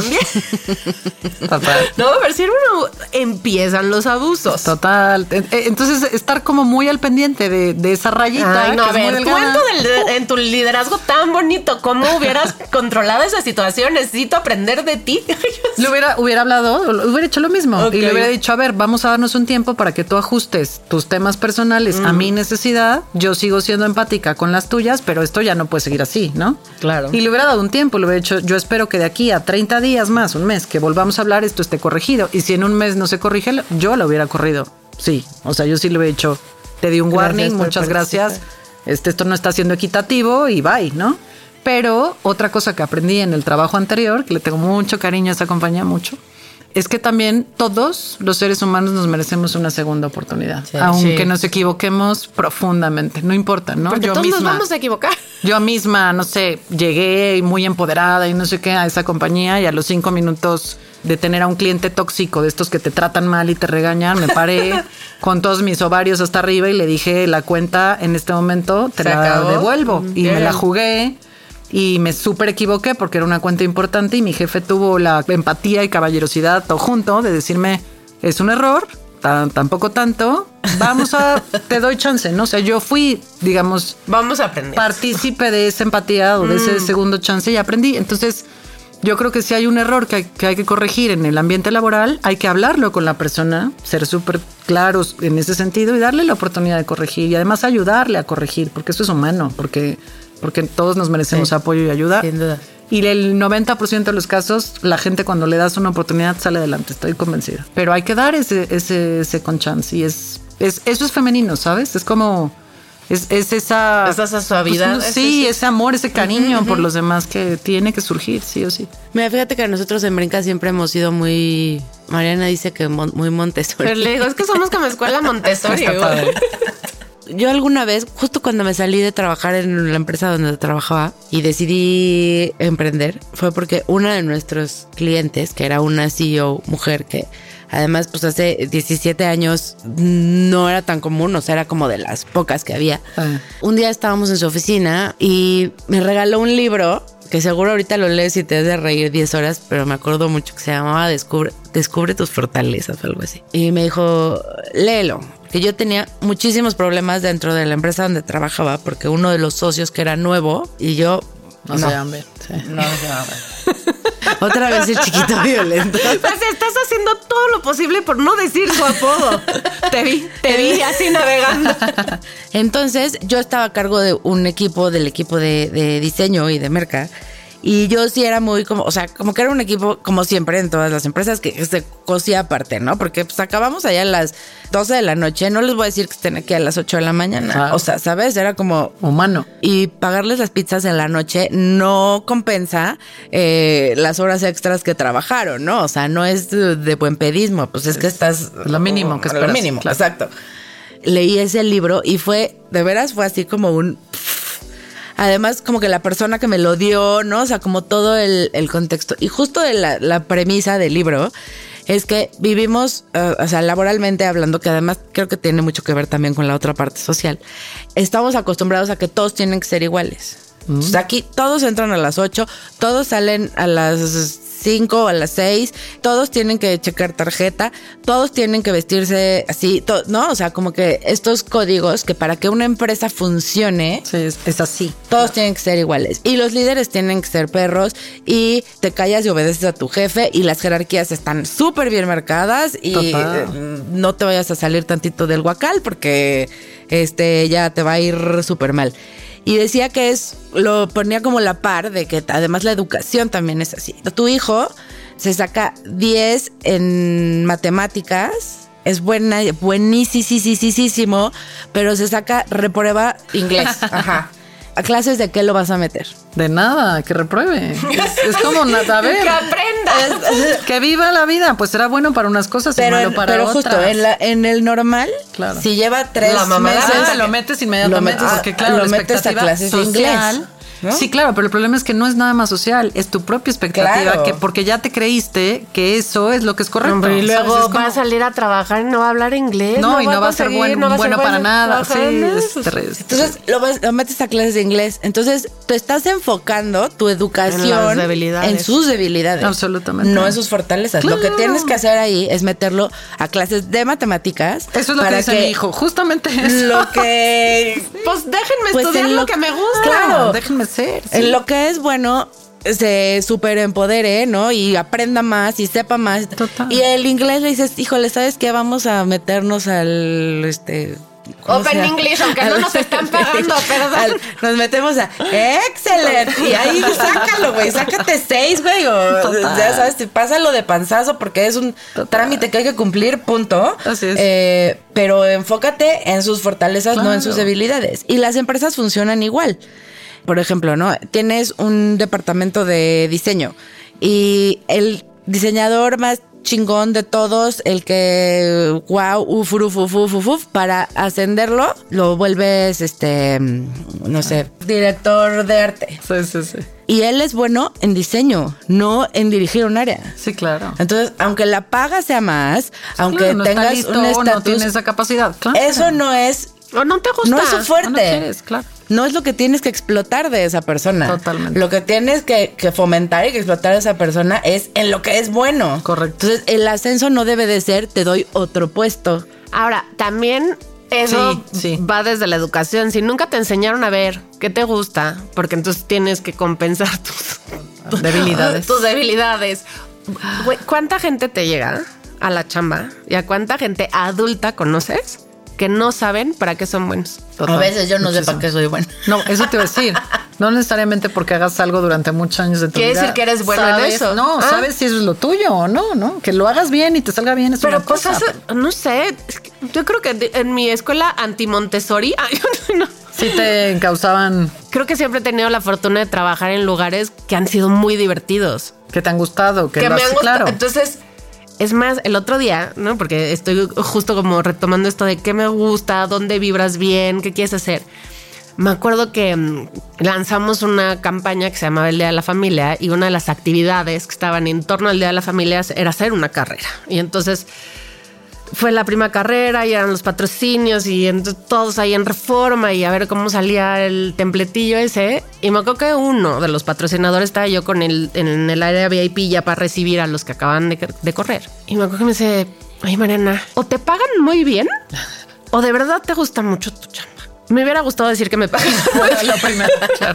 también. Total. No, pero si uno empiezan los abusos. Total. Entonces, estar como muy al pendiente de, de esa rayita. Ay, no, a ver, cuento del, en tu liderazgo tan bonito. ¿Cómo hubieras controlado esa situación? Necesito aprender de ti. Le hubiera, hubiera hablado, hubiera hecho lo mismo. Okay. Y le hubiera dicho, a ver, vamos a darnos un tiempo para que tú ajustes tus temas personales mm. a mi necesidad. Yo sigo siendo empática con las tuyas, pero esto ya no puede seguir así, ¿no? Claro. Y le hubiera dado un tiempo, le hubiera dicho, yo espero que de aquí a treinta días más, un mes, que volvamos a hablar, esto esté corregido. Y si en un mes no se corrige, yo lo hubiera corrido. Sí, o sea, yo sí le hubiera dicho, te di un gracias warning, muchas gracias. Este, esto no está siendo equitativo y bye, ¿no? Pero otra cosa que aprendí en el trabajo anterior, que le tengo mucho cariño a esa compañía, mucho, es que también todos los seres humanos nos merecemos una segunda oportunidad, sí, aunque sí. nos equivoquemos profundamente, no importa, ¿no? Porque yo todos misma, nos vamos a equivocar. Yo misma, no sé, llegué muy empoderada y no sé qué a esa compañía y a los cinco minutos de tener a un cliente tóxico de estos que te tratan mal y te regañan, me paré con todos mis ovarios hasta arriba y le dije, la cuenta en este momento te ¿Se la acabó? devuelvo. Y Bien. me la jugué y me súper equivoqué porque era una cuenta importante y mi jefe tuvo la empatía y caballerosidad todo junto de decirme, es un error, tan, tampoco tanto, vamos a, te doy chance, ¿no? O sea, yo fui, digamos, Vamos a aprender. partícipe de esa empatía o de ese segundo chance y aprendí. Entonces, yo creo que si hay un error que hay, que hay que corregir en el ambiente laboral, hay que hablarlo con la persona, ser súper claros en ese sentido y darle la oportunidad de corregir y además ayudarle a corregir, porque eso es humano, porque, porque todos nos merecemos Sí. apoyo y ayuda. Sin duda. Y el noventa por ciento de los casos, la gente cuando le das una oportunidad sale adelante, estoy convencida. Pero hay que dar ese, ese, ese con chance y es, es, eso es femenino, ¿sabes? Es como... Es, es esa... Es esa suavidad. Pues, no, Sí, sí, sí. ese amor, ese cariño uh-huh, uh-huh. por los demás que tiene que surgir, sí o sí. Mira, fíjate que nosotros en Brinca siempre hemos sido muy... Mariana dice que mon, muy Montessori. Pero le digo, es que somos como escuela Montessori. Está padre. Yo alguna vez, justo cuando me salí de trabajar en la empresa donde trabajaba y decidí emprender, fue porque una de nuestros clientes, que era una C E O mujer que... Además, pues hace diecisiete años no era tan común, o sea, era como de las pocas que había. Ah. Un día estábamos en su oficina y me regaló un libro que seguro ahorita lo lees y te has de reír diez horas, pero me acuerdo mucho que se llamaba Descubre, Descubre tus fortalezas o algo así. Y me dijo, léelo. Que yo tenía muchísimos problemas dentro de la empresa donde trabajaba porque uno de los socios que era nuevo y yo... No, no se llama. Sí. No se llama. Otra vez el chiquito violento. O sea, estás haciendo todo lo posible por no decir su apodo. Te vi, te vi así navegando. Entonces, yo estaba a cargo de un equipo, del equipo de, de diseño y de merca. Y yo sí era muy como, o sea, como que era un equipo, como siempre en todas las empresas, que se cosía aparte, ¿no? Porque pues acabamos allá a las doce de la noche, no les voy a decir que estén aquí a las ocho de la mañana. Ah. O sea, ¿sabes? Era como... humano. Y pagarles las pizzas en la noche no compensa eh, las horas extras que trabajaron, ¿no? O sea, no es de, de buen pedismo, pues es que estás... Lo mínimo que esperas. Lo mínimo, claro. Exacto. Leí ese libro y fue, de veras fue así como un... Además, como que la persona que me lo dio, ¿no? O sea, como todo el, el contexto. Y justo de la, la premisa del libro es que vivimos, uh, o sea, laboralmente hablando, que además creo que tiene mucho que ver también con la otra parte social. Estamos acostumbrados a que todos tienen que ser iguales. Mm. O sea, aquí todos entran a las ocho, todos salen a las cinco o a las seis, todos tienen que checar tarjeta, todos tienen que vestirse así, to- ¿no? O sea, como que estos códigos que para que una empresa funcione, sí, es, es así. Todos tienen que ser iguales. Y los líderes tienen que ser perros y te callas y obedeces a tu jefe y las jerarquías están súper bien marcadas y Total. no te vayas a salir tantito del guacal porque este ya te va a ir súper mal. Y decía que es, lo ponía como la par de que además la educación también es así. Tu hijo se saca diez en matemáticas, es buena, buenísimo, pero se saca, reprueba inglés. Ajá. ¿A clases de qué lo vas a meter? De nada, que repruebe. Es, es como nada, a ver. Que aprenda. Es, que viva la vida, pues será bueno para unas cosas pero, y malo para pero otras. Pero justo, en, la, en el normal, claro. si lleva tres la mamá meses... Ah, lo metes inmediatamente, lo metes, porque claro, lo la metes a clases de inglés. ¿No? Sí, claro, pero el problema es que no es nada más social, es tu propia expectativa, claro. que porque ya te creíste que eso es lo que es correcto. Hombre, y luego ¿sabes? va a salir a trabajar y no va a hablar inglés. No, no y va no va a ser bueno, no va bueno, ser para bueno nada. Sí, es, es terrible. Entonces lo, vas, lo metes a clases de inglés. Entonces te estás enfocando tu educación en, las debilidades. en sus debilidades. Absolutamente. No en sus fortalezas. Claro. Lo que tienes que hacer ahí es meterlo a clases de matemáticas. Eso es lo para que dice que mi hijo, justamente eso. Lo que... Pues déjenme pues estudiar lo, lo que me gusta. Claro. Déjenme ser. Sí. En lo que es bueno... se super empodere, ¿no? Y aprenda más y sepa más. Total. Y el inglés le dices, híjole, ¿sabes qué? Vamos a meternos al este Open English, aunque no nos están pagando, perdón. Al, nos metemos a excelente y ahí sácalo, güey, sácate seis, güey, o Total. ya sabes, pásalo de panzazo porque es un Total. trámite que hay que cumplir, punto. Así es. Eh, pero enfócate en sus fortalezas, claro. no en sus debilidades. Y las empresas funcionan igual. Por ejemplo, ¿no? Tienes un departamento de diseño y el diseñador más chingón de todos, el que wow, uf, uf, uf, uf, uf, uf, para ascenderlo, lo vuelves, este, no sé, director de arte. Sí, sí, sí. Y él es bueno en diseño, no en dirigir un área. Sí, claro. Entonces, aunque la paga sea más, sí, aunque claro, no tengas listo, un estatus, no tiene esa capacidad, claro. Eso no es... O no te gusta. No es su fuerte. No, no quieres, claro. No es lo que tienes que explotar de esa persona. Totalmente. Lo que tienes que, que fomentar y que explotar de esa persona es en lo que es bueno. Correcto. Entonces, el ascenso no debe de ser, te doy otro puesto. Ahora, también eso sí, sí. va desde la educación. Si nunca te enseñaron a ver qué te gusta, porque entonces tienes que compensar tus, tus debilidades. Tus debilidades. Güey, ¿cuánta gente te llega a la chamba? ¿Y a cuánta gente adulta conoces que no saben para qué son buenos? Total. A veces yo no Muchísimo. sé para qué soy bueno. No, eso te iba a decir. No necesariamente porque hagas algo durante muchos años de tu vida. Quiere decir que eres bueno ¿sabes? en eso. No, ¿Ah? sabes si eso es lo tuyo o no, ¿no? Que lo hagas bien y te salga bien es Pero una pues cosa. Eso, no sé, es que yo creo que en mi escuela anti-Montessori, no. Sí te encausaban. Creo que siempre he tenido la fortuna de trabajar en lugares que han sido muy divertidos. Que te han gustado, que, que lo me has, han gustado. Claro. Entonces... Es más, el otro día, ¿no? Porque estoy justo como retomando esto de qué me gusta, dónde vibras bien, qué quieres hacer. Me acuerdo que um, lanzamos una campaña que se llamaba el Día de la Familia y una de las actividades que estaban en torno al Día de la Familia era hacer una carrera. Y entonces fue la primera carrera y eran los patrocinios y entonces todos ahí en Reforma y a ver cómo salía el templetillo ese. Y me acuerdo que uno de los patrocinadores estaba yo con el, en el área V I P ya para recibir a los que acaban de, de correr. Y me acuerdo que me dice, ay Mariana, o te pagan muy bien o de verdad te gusta mucho tu chamba. Me hubiera gustado decir que me pagan muy bien. Lo primero, claro.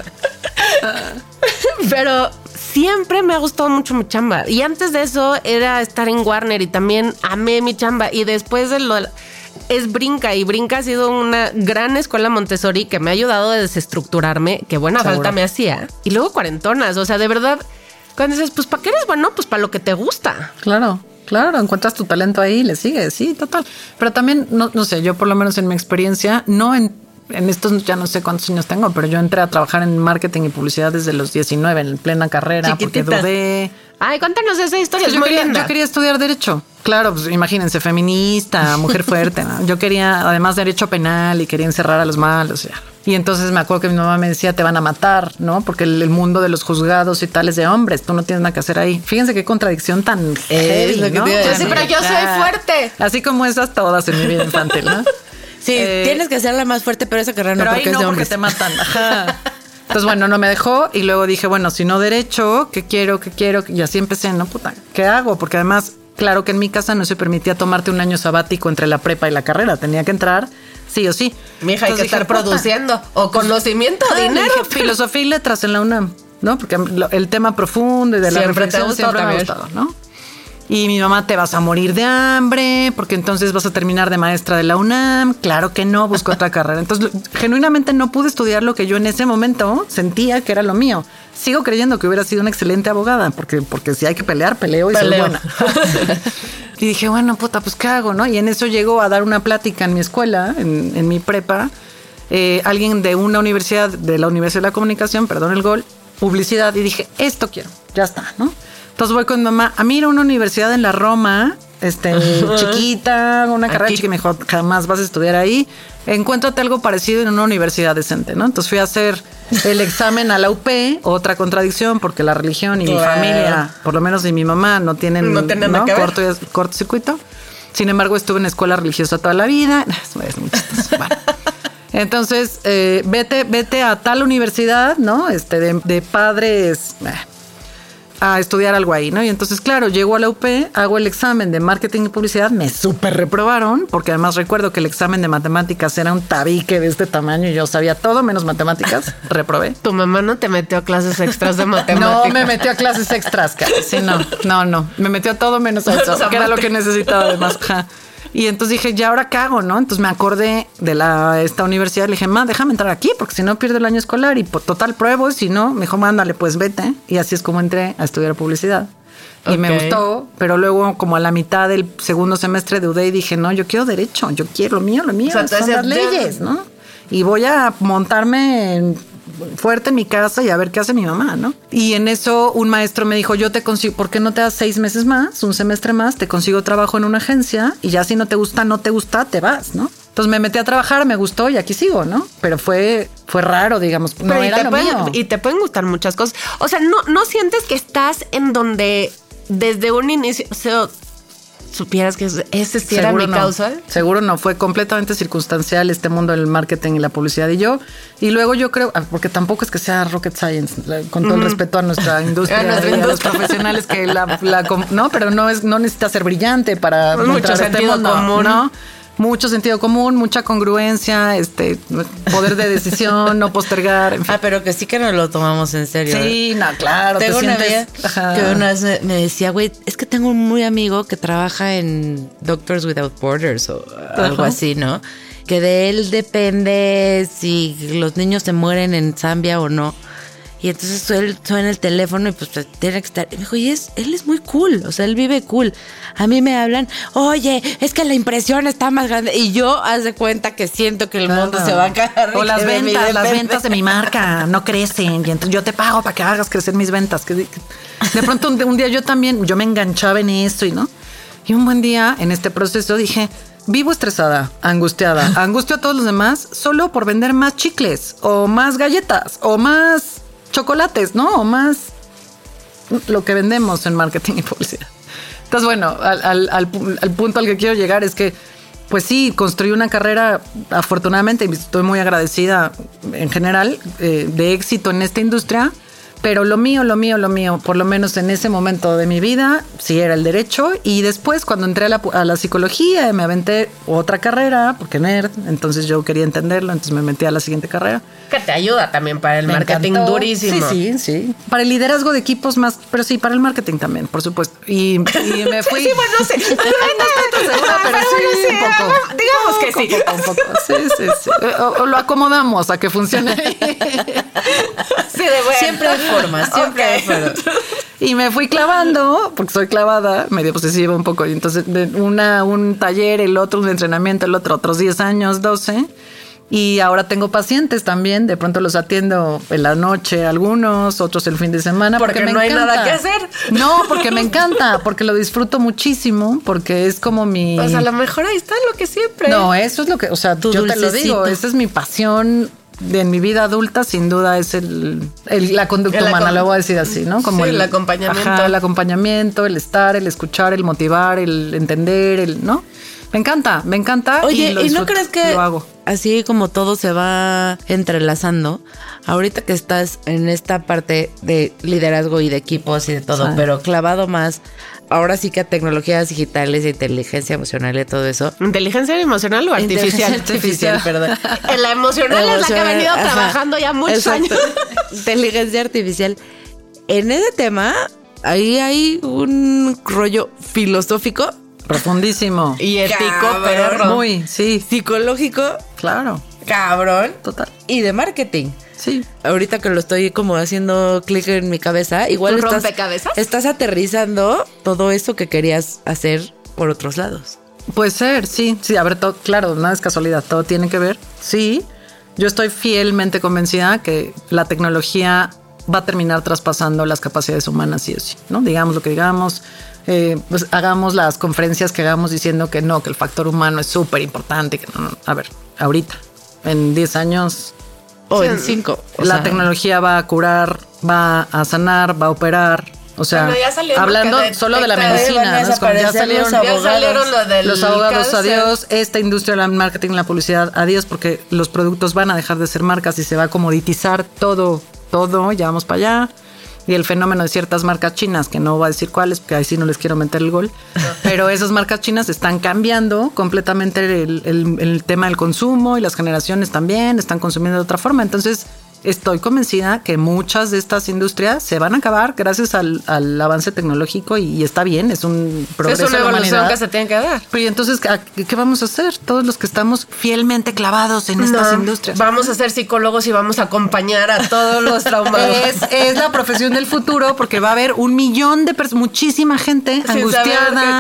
Pero siempre me ha gustado mucho mi chamba. Y antes de eso era estar en Warner y también amé mi chamba. Y después de lo... Es Brinca y Brinca ha sido una gran escuela Montessori que me ha ayudado a desestructurarme, que buena Seguro. falta me hacía. Y luego cuarentonas, o sea, de verdad, cuando dices, pues ¿para qué eres bueno? Pues para lo que te gusta. Claro, claro, encuentras tu talento ahí, le sigues, sí, total. Pero también, no, no sé, yo por lo menos en mi experiencia, no en... En estos ya no sé cuántos años tengo, pero yo entré a trabajar en marketing y publicidad desde los diecinueve, en plena carrera, Chiquititas. porque dudé. Ay, cuéntanos esa historia, Sí, es yo, muy quería, linda. yo quería estudiar Derecho. Claro, pues imagínense, feminista, mujer fuerte, ¿no? Yo quería, además, Derecho Penal y quería encerrar a los malos. Ya. Y entonces me acuerdo que mi mamá me decía, te van a matar, ¿no? Porque el, el mundo de los juzgados y tal es de hombres, tú no tienes nada que hacer ahí. Fíjense qué contradicción tan heavy, Es lo que ¿no? te iba a Yo decir. sí, pero yo soy fuerte. Así como esas todas en mi vida infantil, ¿no? Sí, Eh, tienes que ser la más fuerte, pero esa carrera Pero no, ahí porque es no, de porque hombres. te matan. Ajá. Entonces, bueno, no me dejó y luego dije, bueno, si no derecho, ¿qué quiero? ¿Qué quiero? Y así empecé, ¿no? Puta, ¿qué hago? Porque además, claro que en mi casa no se permitía tomarte un año sabático entre la prepa y la carrera. Tenía que entrar sí o sí. Mija, hay que Entonces estar dije, puta, produciendo o conocimiento, ah, dinero. dije, filosofía y letras en la UNAM, ¿no? Porque lo- el tema profundo y de la Siempre te reflexión gustó siempre me ha también. gustado, ¿no? Y mi mamá, te vas a morir de hambre porque entonces vas a terminar de maestra de la UNAM. Claro que no, busco otra carrera. Entonces, lo- genuinamente no pude estudiar lo que yo en ese momento sentía que era lo mío. Sigo creyendo que hubiera sido una excelente abogada porque, porque si hay que pelear, peleo y soy Peleo. buena. Y dije, bueno, puta, pues ¿qué hago? ¿No? Y en eso llegó a dar una plática en mi escuela, en, en mi prepa, eh, alguien de una universidad, de la Universidad de la Comunicación, perdón el gol, publicidad, y dije, esto quiero, ya está, ¿no? Entonces voy con mi mamá a mí ir a una universidad en la Roma, este, chiquita, una carrera Aquí. chiquita, me dijo, jamás vas a estudiar ahí, encuéntrate algo parecido en una universidad decente, ¿no? Entonces fui a hacer el examen a la U P, otra contradicción, porque la religión y mi Claro. familia, por lo menos y mi mamá, no tienen, No tienen nada que ver. corto, cortocircuito. Sin embargo, estuve en escuela religiosa toda la vida. Es muy chistoso. Bueno. Entonces, eh, vete, vete a tal universidad, ¿no? Este, de, de padres, eh, a estudiar algo ahí, ¿no? Y entonces, claro, llego a la U P, hago el examen de marketing y publicidad, me súper reprobaron, porque además recuerdo que el examen de matemáticas era un tabique de este tamaño y yo sabía todo menos matemáticas, reprobé. Tu mamá no te metió a clases extras de matemáticas. No, me metió a clases extras, cara. Sí, no, no, no. Me metió a todo menos a eso, que era lo que necesitaba además. Ajá. Y entonces dije, ¿ya ahora qué hago, no? Entonces me acordé de la, esta universidad. Le dije, ma, déjame entrar aquí porque si no pierdo el año escolar y por total pruebo. Y si no, me dijo, mándale, pues vete. Y así es como entré a estudiar publicidad. Y Ok. me gustó, pero luego como a la mitad del segundo semestre dudé y dije, no, yo quiero derecho, yo quiero lo mío, lo mío, O sea, tú son las decías, leyes, ¿no? Y voy a montarme en fuerte en mi casa y a ver qué hace mi mamá, ¿no? Y en eso un maestro me dijo, yo te consigo, ¿por qué no te das seis meses más, un semestre más? Te consigo trabajo en una agencia y ya si no te gusta, no te gusta, te vas, ¿no? Entonces me metí a trabajar, me gustó y aquí sigo, ¿no? Pero fue, fue raro, digamos, no Pero y era te lo pueden, mío. Y te pueden gustar muchas cosas. O sea, ¿no, no sientes que estás en donde desde un inicio, o sea, supieras que ese sí era mi no. causa? Seguro no, fue completamente circunstancial este mundo del marketing y la publicidad y yo. Y luego yo creo, porque tampoco es que sea rocket science, con todo el respeto a nuestra industria, A nuestra y a los industria. profesionales que la, la com- no, pero no es, no necesita ser brillante para Mucho entrar a este sentido mundo, común. ¿no? Mucho sentido común, mucha congruencia, este poder de decisión, no postergar, en fin. Ah, pero que sí que nos lo tomamos en serio. Sí, no, claro. Tengo te una sientes- amiga Ajá. que una vez me, me decía, güey, es que tengo un muy amigo que trabaja en Doctors Without Borders o algo Ajá. así, ¿no? Que de él depende si los niños se mueren en Zambia o no. Y entonces él suena el teléfono y pues tiene que estar. Y me dijo, y es, él es muy cool, o sea, él vive cool. A mí me hablan, oye, es que la impresión está más grande. Y yo, haz de cuenta que siento que el Claro. mundo se va a caer. O y las que de mí ventas, las depende. ventas de mi marca no crecen y entonces yo te pago para que hagas crecer mis ventas. Que de, de pronto un, un día yo también, yo me enganchaba en eso y no. Y un buen día en este proceso dije, vivo estresada, angustiada, angustio a todos los demás solo por vender más chicles o más galletas o más chocolates, ¿no? O más lo que vendemos en marketing y publicidad. Entonces, bueno, al, al, al, al punto al que quiero llegar es que, pues sí, construí una carrera, afortunadamente, y estoy muy agradecida en general, eh, de éxito en esta industria, pero lo mío, lo mío, lo mío, por lo menos en ese momento de mi vida, sí era el derecho. Y después, cuando entré a la, a la psicología, me aventé otra carrera, porque nerd, entonces yo quería entenderlo, entonces me metí a la siguiente carrera. Que te ayuda también para el Me marketing encantó. durísimo. Sí, sí, sí. Para el liderazgo de equipos más, pero sí, para el marketing también, por supuesto. Y, y me fui. Sí, bueno, no sé. No estoy tan segura, pero sí, un poco. Digamos que sí. Un poco, un poco. Sí, sí, sí. O, o lo acomodamos a que funcione. Sí, de bueno. Siempre hay formas, siempre Ok. hay formas. Y me fui clavando, porque soy clavada, medio posesiva un poco. Y entonces, de una, un taller, el otro, un entrenamiento, el otro, otros diez años, doce. Y ahora tengo pacientes también, de pronto los atiendo en la noche algunos, otros el fin de semana. Porque me no hay encanta. nada que hacer. No, porque me encanta, porque lo disfruto muchísimo, porque es como mi... Pues a lo mejor ahí está lo que siempre. No, eso es lo que, o sea, Tu yo te lo dulcecito. digo, esa es mi pasión de en mi vida adulta, sin duda es el, el- la conducta El humana, acom- lo voy a decir así, ¿no? Como Sí, el acompañamiento. Ajá, el acompañamiento, el estar, el escuchar, el motivar, el entender, el, ¿no? Me encanta, me encanta. Oye, lo ¿y no disfruto, crees que lo hago? así como todo se va entrelazando? Ahorita que estás en esta parte de liderazgo y de equipos y de todo, Sí. pero clavado más, ahora sí que a tecnologías digitales, inteligencia emocional y todo eso. ¿Inteligencia emocional o artificial? Inteligencia artificial, perdón. En la emocional es la que ha Emocional, venido ajá. trabajando ya muchos Exacto. años. Inteligencia artificial. En ese tema, ahí hay un rollo filosófico, Profundísimo. Y ético, Cabrón. perro. Muy, sí, psicológico, claro, cabrón, total. y de marketing. Sí. Ahorita que lo estoy como haciendo clic en mi cabeza, igual ¿Un estás, rompecabezas? estás aterrizando todo eso que querías hacer por otros lados. Puede ser, sí, sí, a ver, todo, claro, nada es casualidad, todo tiene que ver, sí. Yo estoy fielmente convencida que la tecnología va a terminar traspasando las capacidades humanas, sí o sí, ¿no? Digamos lo que digamos, eh, pues hagamos las conferencias que hagamos diciendo que no, que el factor humano es súper importante, que no, no. A ver, ahorita, en diez años, O Sí, en cinco. o la sea, tecnología va a curar, va a sanar, va a operar. O sea, Bueno, ya salió lo hablando que solo de la detecta, medicina, van a ¿no? Es como ya desaparecer salieron, los Ya abogados. salieron lo del los abogados, cáncer. adiós, esta industria del marketing, la publicidad, adiós, porque los productos van a dejar de ser marcas y se va a comoditizar todo, todo, ya vamos para allá. Y el fenómeno de ciertas marcas chinas, que no voy a decir cuáles, porque ahí sí no les quiero meter el gol, pero esas marcas chinas están cambiando completamente el, el- el tema del consumo y las generaciones también están consumiendo de otra forma. Entonces, estoy convencida que muchas de estas industrias se van a acabar gracias al, al avance tecnológico y, y está bien, es un progreso Es una de la evolución humanidad. que se tiene que dar. Pero ¿y entonces ¿qué, qué vamos a hacer? Todos los que estamos fielmente clavados en estas No, industrias. Vamos a ser psicólogos y vamos a acompañar a todos los traumados. Es, es la profesión del futuro porque va a haber un millón de personas, muchísima gente Sin angustiada, saber que, claro.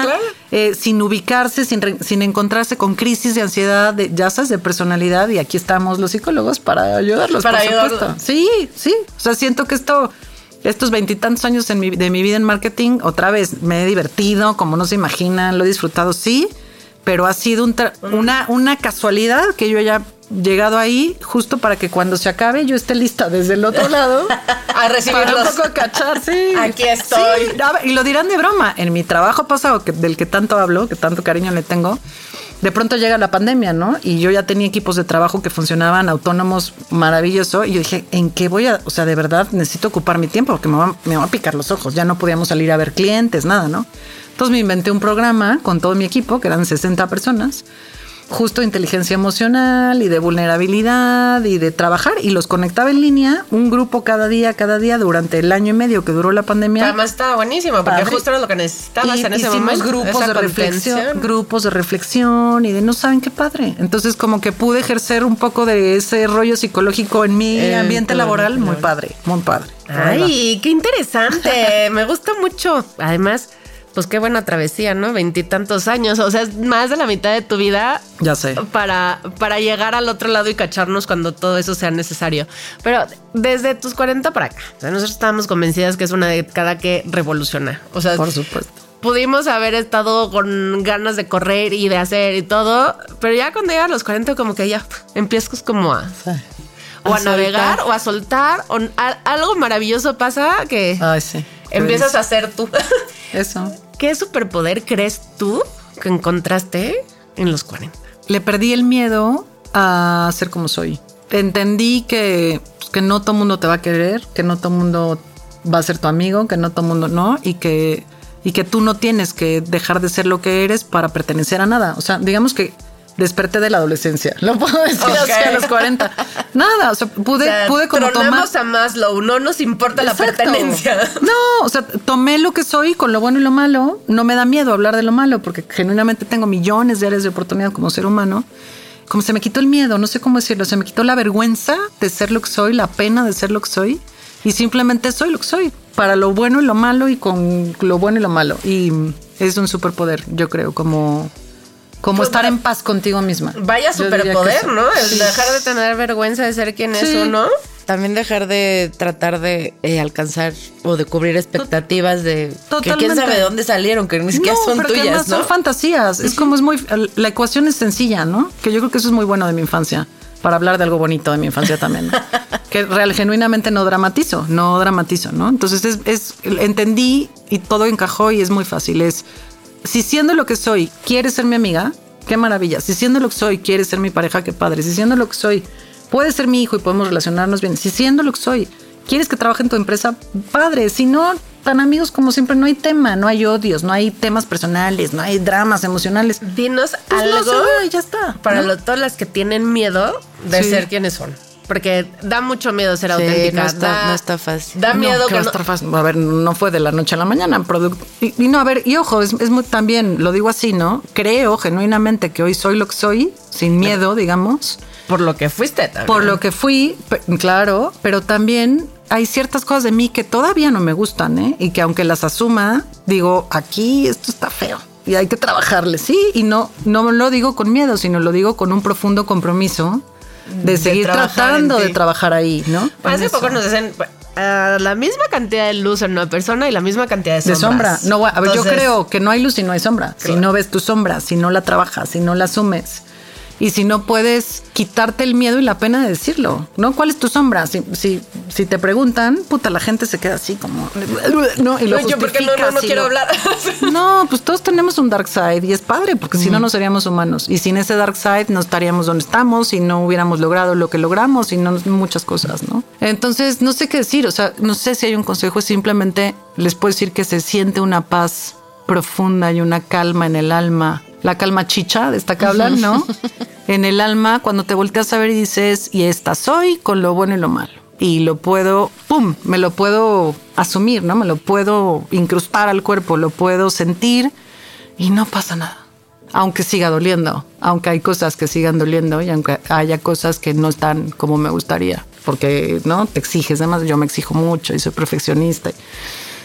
eh, sin ubicarse, sin, re, sin encontrarse con crisis de ansiedad, de, ya sabes, de personalidad. Y aquí estamos los psicólogos para ayudarlos, para por ayudarlos. Supuesto. Sí, sí. O sea, siento que esto... Estos veintitantos años en mi, de mi vida en marketing, otra vez, me he divertido, como no se imaginan, lo he disfrutado, sí, pero ha sido un tra- una, una casualidad que yo haya llegado ahí justo para que cuando se acabe yo esté lista desde el otro lado a recibirlos. Para un poco cachar, sí. Aquí estoy. Sí, y lo dirán de broma. En mi trabajo pasado, que, del que tanto hablo, que tanto cariño le tengo, de pronto llega la pandemia, ¿no? Y yo ya tenía equipos de trabajo que funcionaban autónomos, maravilloso. Y yo dije, ¿en qué voy a...? O sea, de verdad necesito ocupar mi tiempo porque me va, me va a picar los ojos. Ya no podíamos salir a ver clientes, nada, ¿no? Entonces me inventé un programa con todo mi equipo, que eran sesenta personas, justo de inteligencia emocional y de vulnerabilidad y de trabajar, y los conectaba en línea, un grupo cada día, cada día, durante el año y medio que duró la pandemia. Además estaba buenísimo, porque Padre. justo era lo que necesitabas y en ese momento. grupos de reflexión, grupos de reflexión y de no saben qué padre. Entonces como que pude ejercer un poco de ese rollo psicológico en mi eh, ambiente claro, laboral, claro. muy padre, muy padre. Ay, qué interesante, me gusta mucho. Además, pues qué buena travesía, ¿no? Veintitantos años, o sea, es más de la mitad de tu vida. Ya sé. Para, para llegar al otro lado y cacharnos cuando todo eso sea necesario. Pero desde tus cuarenta para acá, o sea, nosotros estábamos convencidas que es una década que revoluciona. O sea, por supuesto. Pudimos haber estado con ganas de correr y de hacer y todo, pero ya cuando llegas a los cuarenta como que ya empiezas como a... Sí. O a, a navegar o a soltar, o a, algo maravilloso pasa que Ay, sí. empiezas a ser tú. Eso. ¿Qué superpoder crees tú que encontraste en los cuarenta? Le perdí el miedo a ser como soy. Entendí que, que no todo mundo te va a querer, que no todo mundo va a ser tu amigo, que no todo mundo no, y que, y que tú no tienes que dejar de ser lo que eres para pertenecer a nada. O sea, digamos que desperté de la adolescencia. Lo puedo decir okay. así a los cuarenta. Nada, o sea, pude, o sea, pude como tronamos tomar... a Maslow, no nos importa Exacto. la pertenencia. No, o sea, tomé lo que soy con lo bueno y lo malo. No me da miedo hablar de lo malo porque genuinamente tengo millones de áreas de oportunidad como ser humano. Como se me quitó el miedo, no sé cómo decirlo, se me quitó la vergüenza de ser lo que soy, la pena de ser lo que soy, y simplemente soy lo que soy, para lo bueno y lo malo y con lo bueno y lo malo. Y es un superpoder, yo creo, como... Como pues estar en paz contigo misma. Vaya superpoder, ¿no? El sí. dejar de tener vergüenza de ser quien sí. es uno. También dejar de tratar de eh, alcanzar o de cubrir expectativas de Totalmente. que quién sabe de dónde salieron, que ni siquiera no, son pero tuyas, que además ¿no? Son fantasías. Uh-huh. Es como es muy... La ecuación es sencilla, ¿no? Que yo creo que eso es muy bueno de mi infancia. Para hablar de algo bonito de mi infancia también, ¿no? Que real, genuinamente no dramatizo, no dramatizo, ¿no? Entonces es, es... Entendí y todo encajó y es muy fácil. Es... Si siendo lo que soy, quieres ser mi amiga, qué maravilla. Si siendo lo que soy, quieres ser mi pareja, qué padre. Si siendo lo que soy, puedes ser mi hijo y podemos relacionarnos bien. Si siendo lo que soy, quieres que trabaje en tu empresa, padre. Si no, tan amigos como siempre, no hay tema, no hay odios, no hay temas personales, no hay dramas emocionales. Dinos pues algo no sé, ya está, para ¿no? lo, todas las que tienen miedo de sí. ser quienes son. Porque da mucho miedo ser sí, auténtica. No está, da, no está fácil. Da miedo no, que, que no... va a estar fácil. A ver, no fue de la noche a la mañana. Produ- y, y no, a ver, y ojo, es, es muy, también, lo digo así, ¿no? Creo genuinamente que hoy soy lo que soy, sin miedo, digamos. Por lo que fuiste también. Por lo que fui, pe- claro, pero también hay ciertas cosas de mí que todavía no me gustan, ¿eh? Y que aunque las asuma, digo, aquí esto está feo. Y hay que trabajarle, sí, y no, no lo digo con miedo, sino lo digo con un profundo compromiso de, de seguir tratando de trabajar ahí, ¿no? Pues hace poco nos dicen uh, la misma cantidad de luz en una persona y la misma cantidad de sombras. De sombra. No, a ver, Entonces, yo creo que no hay luz y no hay sombra. Claro. Si no ves tu sombra, si no la trabajas, si no la asumes. Y si no puedes quitarte el miedo y la pena de decirlo, ¿no? ¿Cuál es tu sombra? Si, si, si te preguntan, puta, la gente se queda así como... No, y lo no, yo porque no, no, no quiero lo... hablar. No, pues todos tenemos un dark side y es padre, porque mm. si no, no seríamos humanos. Y sin ese dark side no estaríamos donde estamos y no hubiéramos logrado lo que logramos y no muchas cosas, ¿no? Entonces, no sé qué decir, o sea, no sé si hay un consejo, es simplemente les puedo decir que se siente una paz profunda y una calma en el alma. La calma chicha de esta que hablan, ¿no? En el alma, cuando te volteas a ver y dices, y esta soy con lo bueno y lo malo. Y lo puedo, pum, me lo puedo asumir, ¿no? Me lo puedo incrustar al cuerpo, lo puedo sentir y no pasa nada. Aunque siga doliendo, aunque hay cosas que sigan doliendo y aunque haya cosas que no están como me gustaría. Porque, ¿no? Te exiges, además yo me exijo mucho y soy perfeccionista.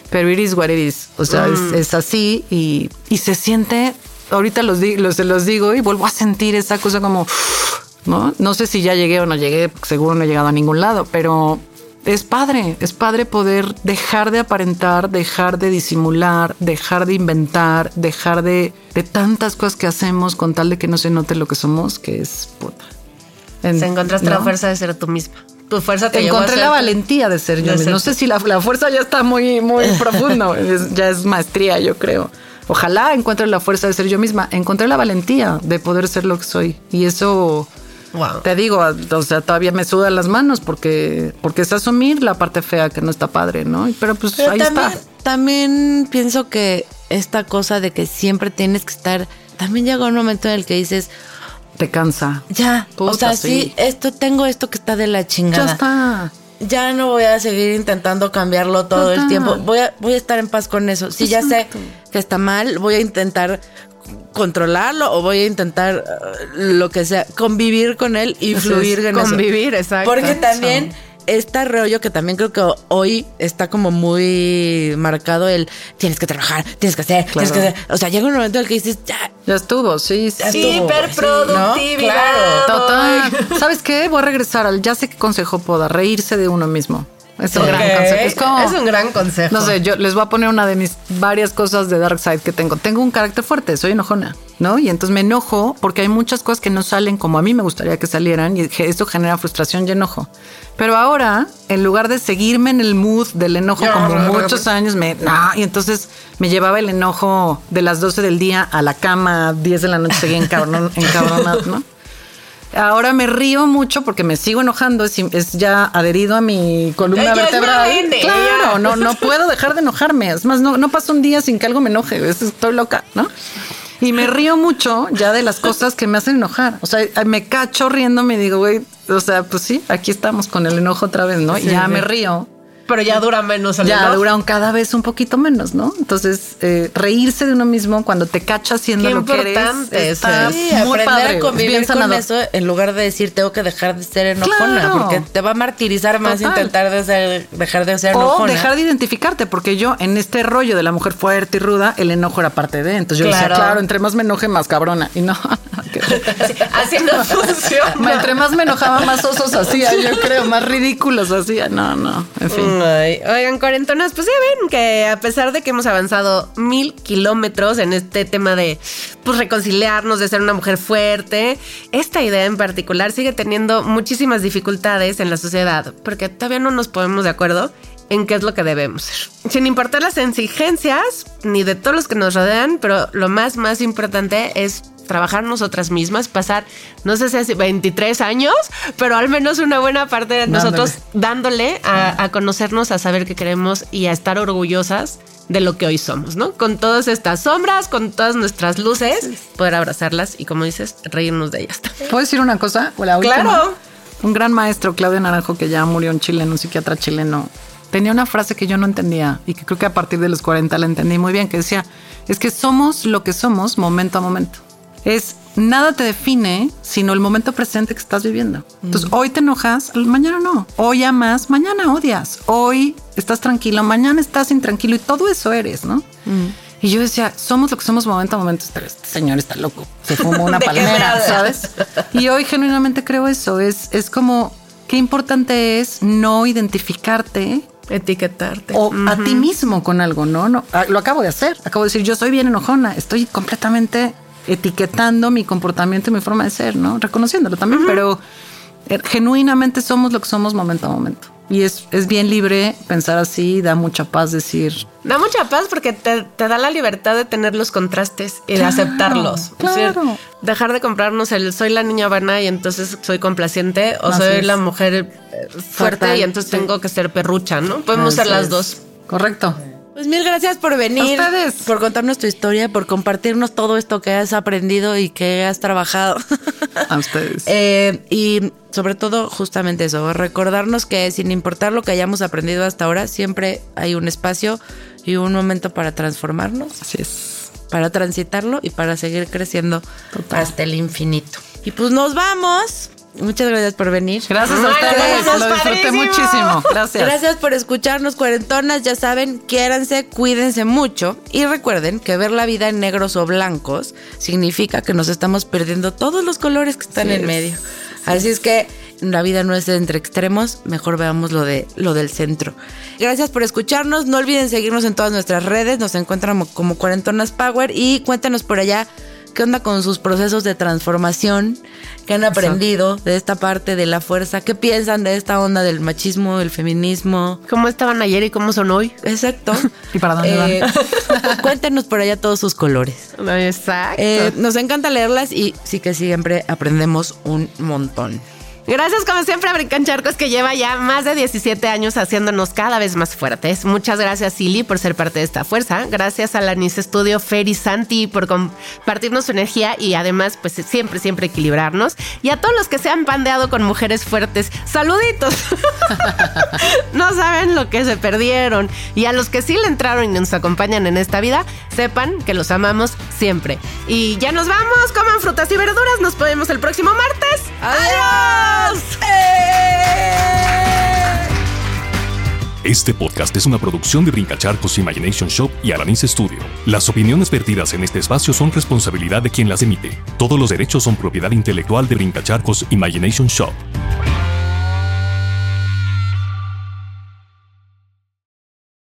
pero it is what it is. O sea, mm. es, es así y, y se siente, ahorita los, los, los digo y vuelvo a sentir esa cosa como, ¿no? No sé si ya llegué o no llegué, seguro no he llegado a ningún lado, pero es padre, es padre poder dejar de aparentar, dejar de disimular, dejar de inventar, dejar de, de tantas cosas que hacemos con tal de que no se note lo que somos, que es puta. En, Se encontraste ¿no? la fuerza de ser tú misma. Tu fuerza te Encontré llevó a la valentía de ser yo misma. No sé si la, la fuerza ya está muy, muy profundo, es, ya es maestría, yo creo. Ojalá encuentre la fuerza de ser yo misma. Encontré la valentía de poder ser lo que soy. Y eso... Wow. Te digo, o sea, todavía me sudan las manos porque, porque es asumir la parte fea que no está padre, ¿no? Pero pues Pero ahí también, está. También pienso que esta cosa de que siempre tienes que estar, también llega un momento en el que dices, te cansa. Ya, Puta, o sea, sí. sí, esto, tengo esto que está de la chingada. Ya está. Ya no voy a seguir intentando cambiarlo todo Total. el tiempo. Voy a, voy a estar en paz con eso. Si Exacto. ya sé que está mal, voy a intentar controlarlo o voy a intentar uh, lo que sea, convivir con él y Entonces, fluir en convivir, eso. Convivir, exacto. Porque también este rollo que también creo que hoy está como muy marcado el tienes que trabajar, tienes que hacer, claro. tienes que hacer. O sea, llega un momento en el que dices, ya. Ya estuvo, sí, sí. Hiperproductividad. ¿No? Claro. Total. ¿Sabes qué? Voy a regresar al ya sé qué consejo puedo dar, reírse de uno mismo. Es un, okay. gran consejo. Es, como, es un gran consejo. No sé, yo les voy a poner una de mis varias cosas de Dark Side que tengo. Tengo un carácter fuerte, soy enojona, ¿no? Y entonces me enojo porque hay muchas cosas que no salen como a mí me gustaría que salieran y eso genera frustración y enojo. Pero ahora, en lugar de seguirme en el mood del enojo no, como no, no, muchos no. años, me no, y entonces me llevaba el enojo de las doce del día a la cama, diez de la noche seguía encabronado, encabronado, ¿no? Ahora me río mucho porque me sigo enojando, es, es ya adherido a mi columna ella vertebral. Es mente, claro, no, no puedo dejar de enojarme. Es más, no, no pasa un día sin que algo me enoje. Estoy loca, ¿no? Y me río mucho ya de las cosas que me hacen enojar. O sea, me cacho riéndome y digo, güey, o sea, pues sí, aquí estamos con el enojo otra vez, ¿no? Sí, y ya sí. me río. Pero ya dura menos el Ya enojo. dura un cada vez un poquito menos, ¿no? Entonces, eh, reírse de uno mismo cuando te cachas haciendo Qué lo que eres. Está sí, muy aprender padre, a convivir con eso en lugar de decir tengo que dejar de ser enojona, claro. porque te va a martirizar más Total. intentar de ser, dejar de ser enojona. O dejar de identificarte, porque yo en este rollo de la mujer fuerte y ruda, el enojo era parte de. Entonces yo claro. decía, claro, entre más me enoje, más cabrona. Y no. así, así no funciona. Entre más me enojaba, más osos hacía, yo creo, más ridículos hacía. No, no, en fin. Ay, oigan, cuarentonas, pues ya ven que a pesar de que hemos avanzado mil kilómetros en este tema de pues reconciliarnos, de ser una mujer fuerte, esta idea en particular sigue teniendo muchísimas dificultades en la sociedad, porque todavía no nos ponemos de acuerdo en qué es lo que debemos ser. Sin importar las exigencias ni de todos los que nos rodean, pero lo más, más importante es trabajar nosotras mismas, pasar, no sé si hace veintitrés años, pero al menos una buena parte de nosotros dándole, dándole a, a conocernos, a saber qué queremos y a estar orgullosas de lo que hoy somos, ¿no? Con todas estas sombras, con todas nuestras luces, poder abrazarlas y, como dices, reírnos de ellas. ¿Puedo decir una cosa? La última. Claro. Un gran maestro, Claudio Naranjo, que ya murió en Chile, un psiquiatra chileno, tenía una frase que yo no entendía y que creo que a partir de los cuarenta la entendí muy bien, que decía, es que somos lo que somos momento a momento. Es nada te define sino el momento presente que estás viviendo. Entonces, mm. hoy te enojas, mañana no. Hoy amas, mañana odias. Hoy estás tranquilo, mañana estás intranquilo y todo eso eres, ¿no? Mm. Y yo decía, somos lo que somos momento a momento. Este señor está loco, se fumó una palmera, ¿sabes? Y hoy genuinamente creo eso. Es, es como, qué importante es no identificarte, etiquetarte o uh-huh. a ti mismo con algo, ¿no? no Lo acabo de hacer. Acabo de decir, yo soy bien enojona. Estoy completamente etiquetando mi comportamiento y mi forma de ser, ¿no? Reconociéndolo también, uh-huh. pero eh, genuinamente somos lo que somos momento a momento. Y es, es bien libre pensar así, da mucha paz decir. Da mucha paz porque te, te da la libertad de tener los contrastes y claro, de aceptarlos. Claro. Es decir, dejar de comprarnos el soy la niña buena y entonces soy complaciente o Así soy es. la mujer fuerte Fatal, y entonces sí. tengo que ser perrucha, ¿no? Podemos Así ser las es. dos. Correcto. Pues mil gracias por venir, ustedes, por contarnos tu historia, por compartirnos todo esto que has aprendido y que has trabajado. A ustedes. eh, y sobre todo justamente eso, recordarnos que sin importar lo que hayamos aprendido hasta ahora, siempre hay un espacio y un momento para transformarnos. Así es. Para transitarlo y para seguir creciendo Total. hasta el infinito. Y pues nos vamos. Muchas gracias por venir. Gracias a ustedes, Gracias, lo disfruté padrísimo. muchísimo. Gracias. Gracias por escucharnos, cuarentonas. Ya saben, quiéranse, cuídense mucho y recuerden que ver la vida en negros o blancos significa que nos estamos perdiendo todos los colores que están sí, en medio. Así es que la vida no es entre extremos, mejor veamos lo de lo del centro. Gracias por escucharnos, no olviden seguirnos en todas nuestras redes, nos encuentran como Cuarentonas Power y cuéntanos por allá qué onda con sus procesos de transformación, qué han aprendido de esta parte de la fuerza, qué piensan de esta onda del machismo, el feminismo. ¿Cómo estaban ayer y cómo son hoy? Exacto. ¿Y para dónde eh, van? Cuéntenos por allá todos sus colores. Exacto. Eh, nos encanta leerlas y sí que siempre aprendemos un montón. Gracias como siempre a Brincancharcos, que lleva ya más de diecisiete años haciéndonos cada vez más fuertes. Muchas gracias, Silly, por ser parte de esta fuerza. Gracias a la Nice Studio, Fer y Santi por compartirnos su energía y además pues siempre, siempre equilibrarnos. Y a todos los que se han pandeado con mujeres fuertes, saluditos. No saben lo que se perdieron. Y a los que sí le entraron y nos acompañan en esta vida, sepan que los amamos siempre. Y ya nos vamos, coman frutas y verduras. Nos vemos el próximo martes. ¡Adiós! Este podcast es una producción de Brincacharcos Imagination Shop y Alanis Studio. Las opiniones vertidas en este espacio son responsabilidad de quien las emite. Todos los derechos son propiedad intelectual de Brincacharcos Imagination Shop.